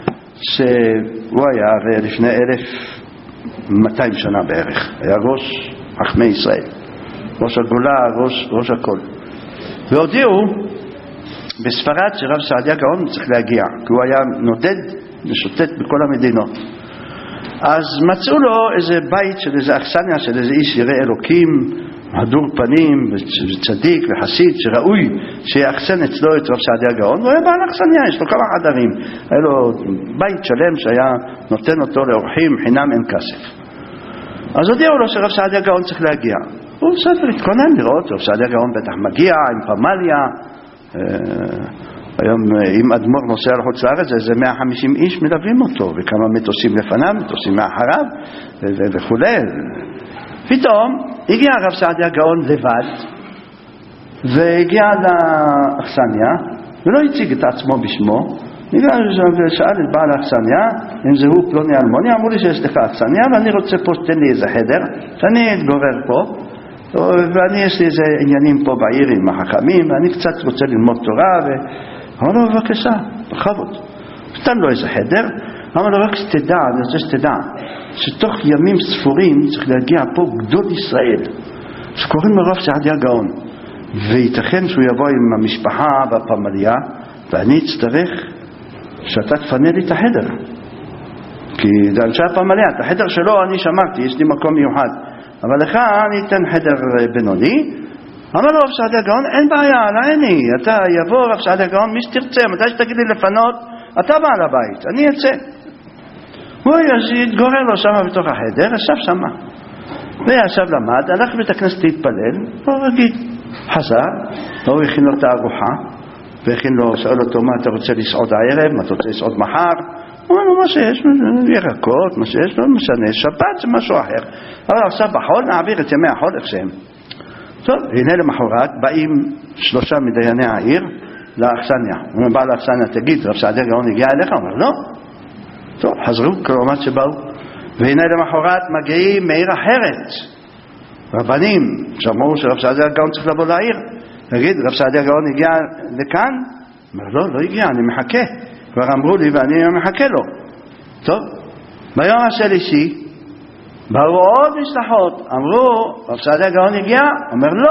שהוא היה הרי לפני אלף מאתיים שנה בערך, היה ראש חכמי ישראל, ראש הגולה, ראש, ראש הכל. והודיעו בספרד שרב סעדיה גאון צריך להגיע, כי הוא היה נודד ושוטט בכל המדינות. אז מצאו לו איזה בית של איזה אכסניה של איזה איש ירא אלוקים, הדור פנים וצדיק וחסיד, שראוי שיאכסן אצלו את רב סעדיה גאון. הוא היה בעל אכסניה, יש לו כמה חדרים, היה לו בית שלם שהיה נותן אותו לאורחים, חינם אין כסף. אז הודיעו לו שרב סעדיה גאון צריך להגיע. הוא בסדר, התכונן לראות, רב סעדיה גאון בטח מגיע עם פמליה, היום אם אדמו"ר נוסע לחוץ לארץ, זה מאה וחמישים איש מלווים אותו, וכמה מטוסים לפניו, מטוסים מאחריו, וכו'. פתאום הגיע רב סעדיה גאון לבד, והגיע לאכסניה, ולא הציג את עצמו בשמו, הגיע ושאל את בעל האכסניה, אם זה הוא פלוני אלמוני, אמרו לי שיש לך אכסניה, ואני רוצה פה שתן לי איזה חדר, שאני אתגורר פה, ואני יש לי איזה עניינים פה בעיר עם החכמים, ואני קצת רוצה ללמוד תורה, ואמר לו בבקשה, בכבוד. נתן לו איזה חדר, אמר לו רק שתדע, אני רוצה שתדע, שתוך ימים ספורים צריך להגיע פה גדול ישראל, שקוראים לו רב סעדיה גאון, וייתכן שהוא יבוא עם המשפחה והפמליה, ואני אצטרך שאתה תפנה לי את החדר, כי זה אנשי הפמליה, את החדר שלו אני שמרתי, יש לי מקום מיוחד, אבל לך אני אתן חדר בינוני. אמר לו רב סעדיה גאון, אין בעיה, לא עיני, אתה יבוא רב סעדיה גאון, מי שתרצה, מתי שתגיד לי לפנות, אתה בעל הבית, אני אצא. הוא יתגורר לו שם בתוך החדר, ישב שם, וישב למד, הלך לבית הכנסת להתפלל, הוא רגיל, חזר, הוא הכין לו את הארוחה, והכין לו, שאל אותו מה אתה רוצה לסעוד הערב, מה אתה רוצה לסעוד מחר, הוא אמר לו מה שיש, ירקות, מה שיש, לא משנה, שבת זה משהו אחר. אבל עכשיו בחול נעביר את ימי החול איך שהם. טוב, הנה למחרת באים שלושה מדייני העיר לאכסניה. הוא אומר, בא לאכסניה, תגיד, רב סעדיה גאון הגיע אליך? הוא אומר, לא. טוב, חזרו, כלומר שבאו. והנה למחרת מגיעים מעיר אחרת. רבנים, שאמרו שרב סעדיה גאון צריך לבוא לעיר. תגיד, רב סעדיה גאון הגיע לכאן? הוא אומר, לא, לא הגיע, אני מחכה. כבר אמרו לי ואני מחכה לו. טוב, ביום השלישי באו עוד משלחות, אמרו רב סעדיה גאון הגיע? אומר לא.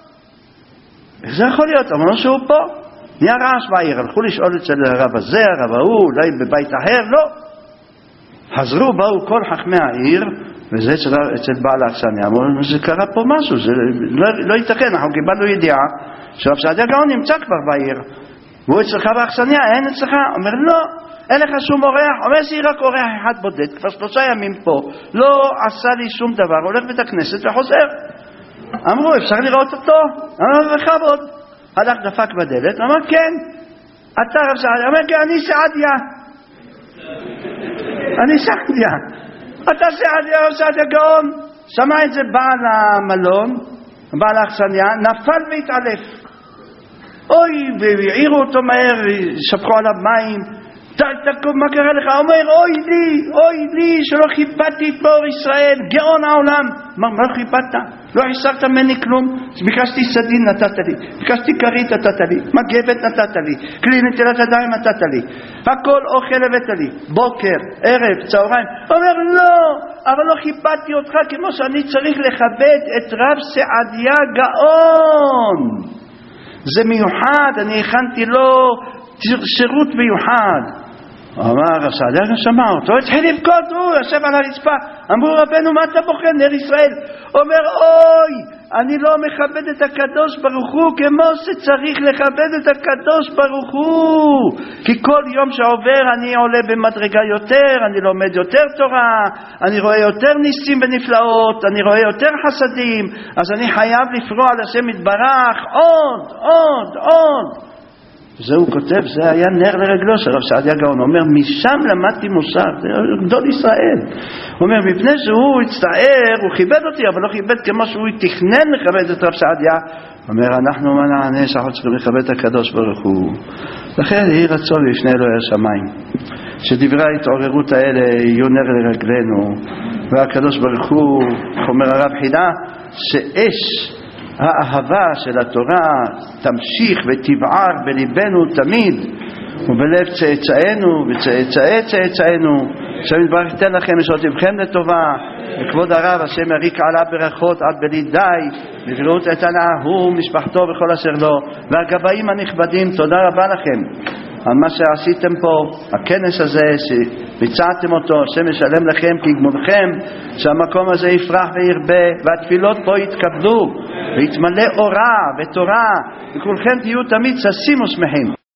איך זה יכול להיות? אמרו שהוא פה. נהיה רעש בעיר, הלכו לשאול אצל הרב הזה, הרב ההוא, אולי בבית אחר, לא. חזרו, באו כל חכמי העיר, וזה אצל, אצל בעל האכסניה, אמרו, זה קרה פה משהו, זה לא, לא ייתכן, אנחנו קיבלנו ידיעה שרב סעדיה גאון נמצא כבר בעיר, והוא אצלך באכסניה, אין אצלך? אומר לא, אין לך שום אורח, אומר לי רק אורח אחד בודד, כבר שלושה ימים פה, לא עשה לי שום דבר, הולך בית הכנסת וחוזר. אמרו, אפשר לראות אותו? אמר, בכבוד. הלך דפק בדלת, אמר, כן, אתה רב סעדיה, אמר, כן, אני סעדיה. אני סעדיה. אתה סעדיה, רב סעדיה גאון. שמע את זה בעל המלון, בעל האכסניה, נפל והתעלף. אוי, והעירו אותו מהר, שפכו עליו מים, תקום, מה קרה לך? אומר, אוי לי, אוי לי, שלא חיבדתי את מאור ישראל, גאון העולם. מה, מה לא חיבדת? לא הסרת ממני כלום. ביקשתי סדין נתת לי, ביקשתי כרית נתת לי, מגבת נתת לי, כלי נטילת ידיים נתת לי, הכל אוכל הבאת לי, בוקר, ערב, צהריים. אומר, לא, אבל לא חיבדתי אותך כמו שאני צריך לכבד את רב סעדיה גאון. זה מיוחד, אני הכנתי לו שירות מיוחד. אמר רב סעדיה שמע אותו, התחיל לבכות, הוא יושב על הרצפה. אמרו, רבנו, מה אתה בוכה, נר ישראל? אומר, אוי, אני לא מכבד את הקדוש ברוך הוא כמו שצריך לכבד את הקדוש ברוך הוא, כי כל יום שעובר אני עולה במדרגה יותר, אני לומד יותר תורה, אני רואה יותר ניסים ונפלאות, אני רואה יותר חסדים, אז אני חייב לפרוע על השם יתברך עוד, עוד, עוד. זה הוא כותב, זה היה נר לרגלו של רב סעדיה גאון. הוא אומר, משם למדתי מוסר, זה גדול ישראל. הוא אומר, מפני שהוא הצטער, הוא כיבד אותי, אבל לא כיבד כמו שהוא תכנן לכבד את רב סעדיה. הוא אומר, אנחנו מה נענה שאנחנו צריכים לכבד את הקדוש ברוך הוא. לכן יהי רצון לפני אלוהי השמיים, שדברי ההתעוררות האלה יהיו נר לרגלנו, והקדוש ברוך הוא, אומר הרב חידה, שאש האהבה של התורה תמשיך ותבער בליבנו תמיד, ובלב צאצאינו וצאצאי צאצאינו. השם יתברך ייתן לכם לשעות לבכם לטובה, וכבוד הרב השם יריק עליו ברכות עד בלי די, לבריאות איתנה הוא משפחתו וכל אשר לו. והגבאים הנכבדים, תודה רבה לכם על מה שעשיתם פה, הכנס הזה שביצעתם אותו. השם ישלם לכם כגמולכם, שהמקום הזה יפרח וירבה, והתפילות פה יתקבלו ויתמלא אורה ותורה, וכולכם תהיו תמיד ששים ושמחים.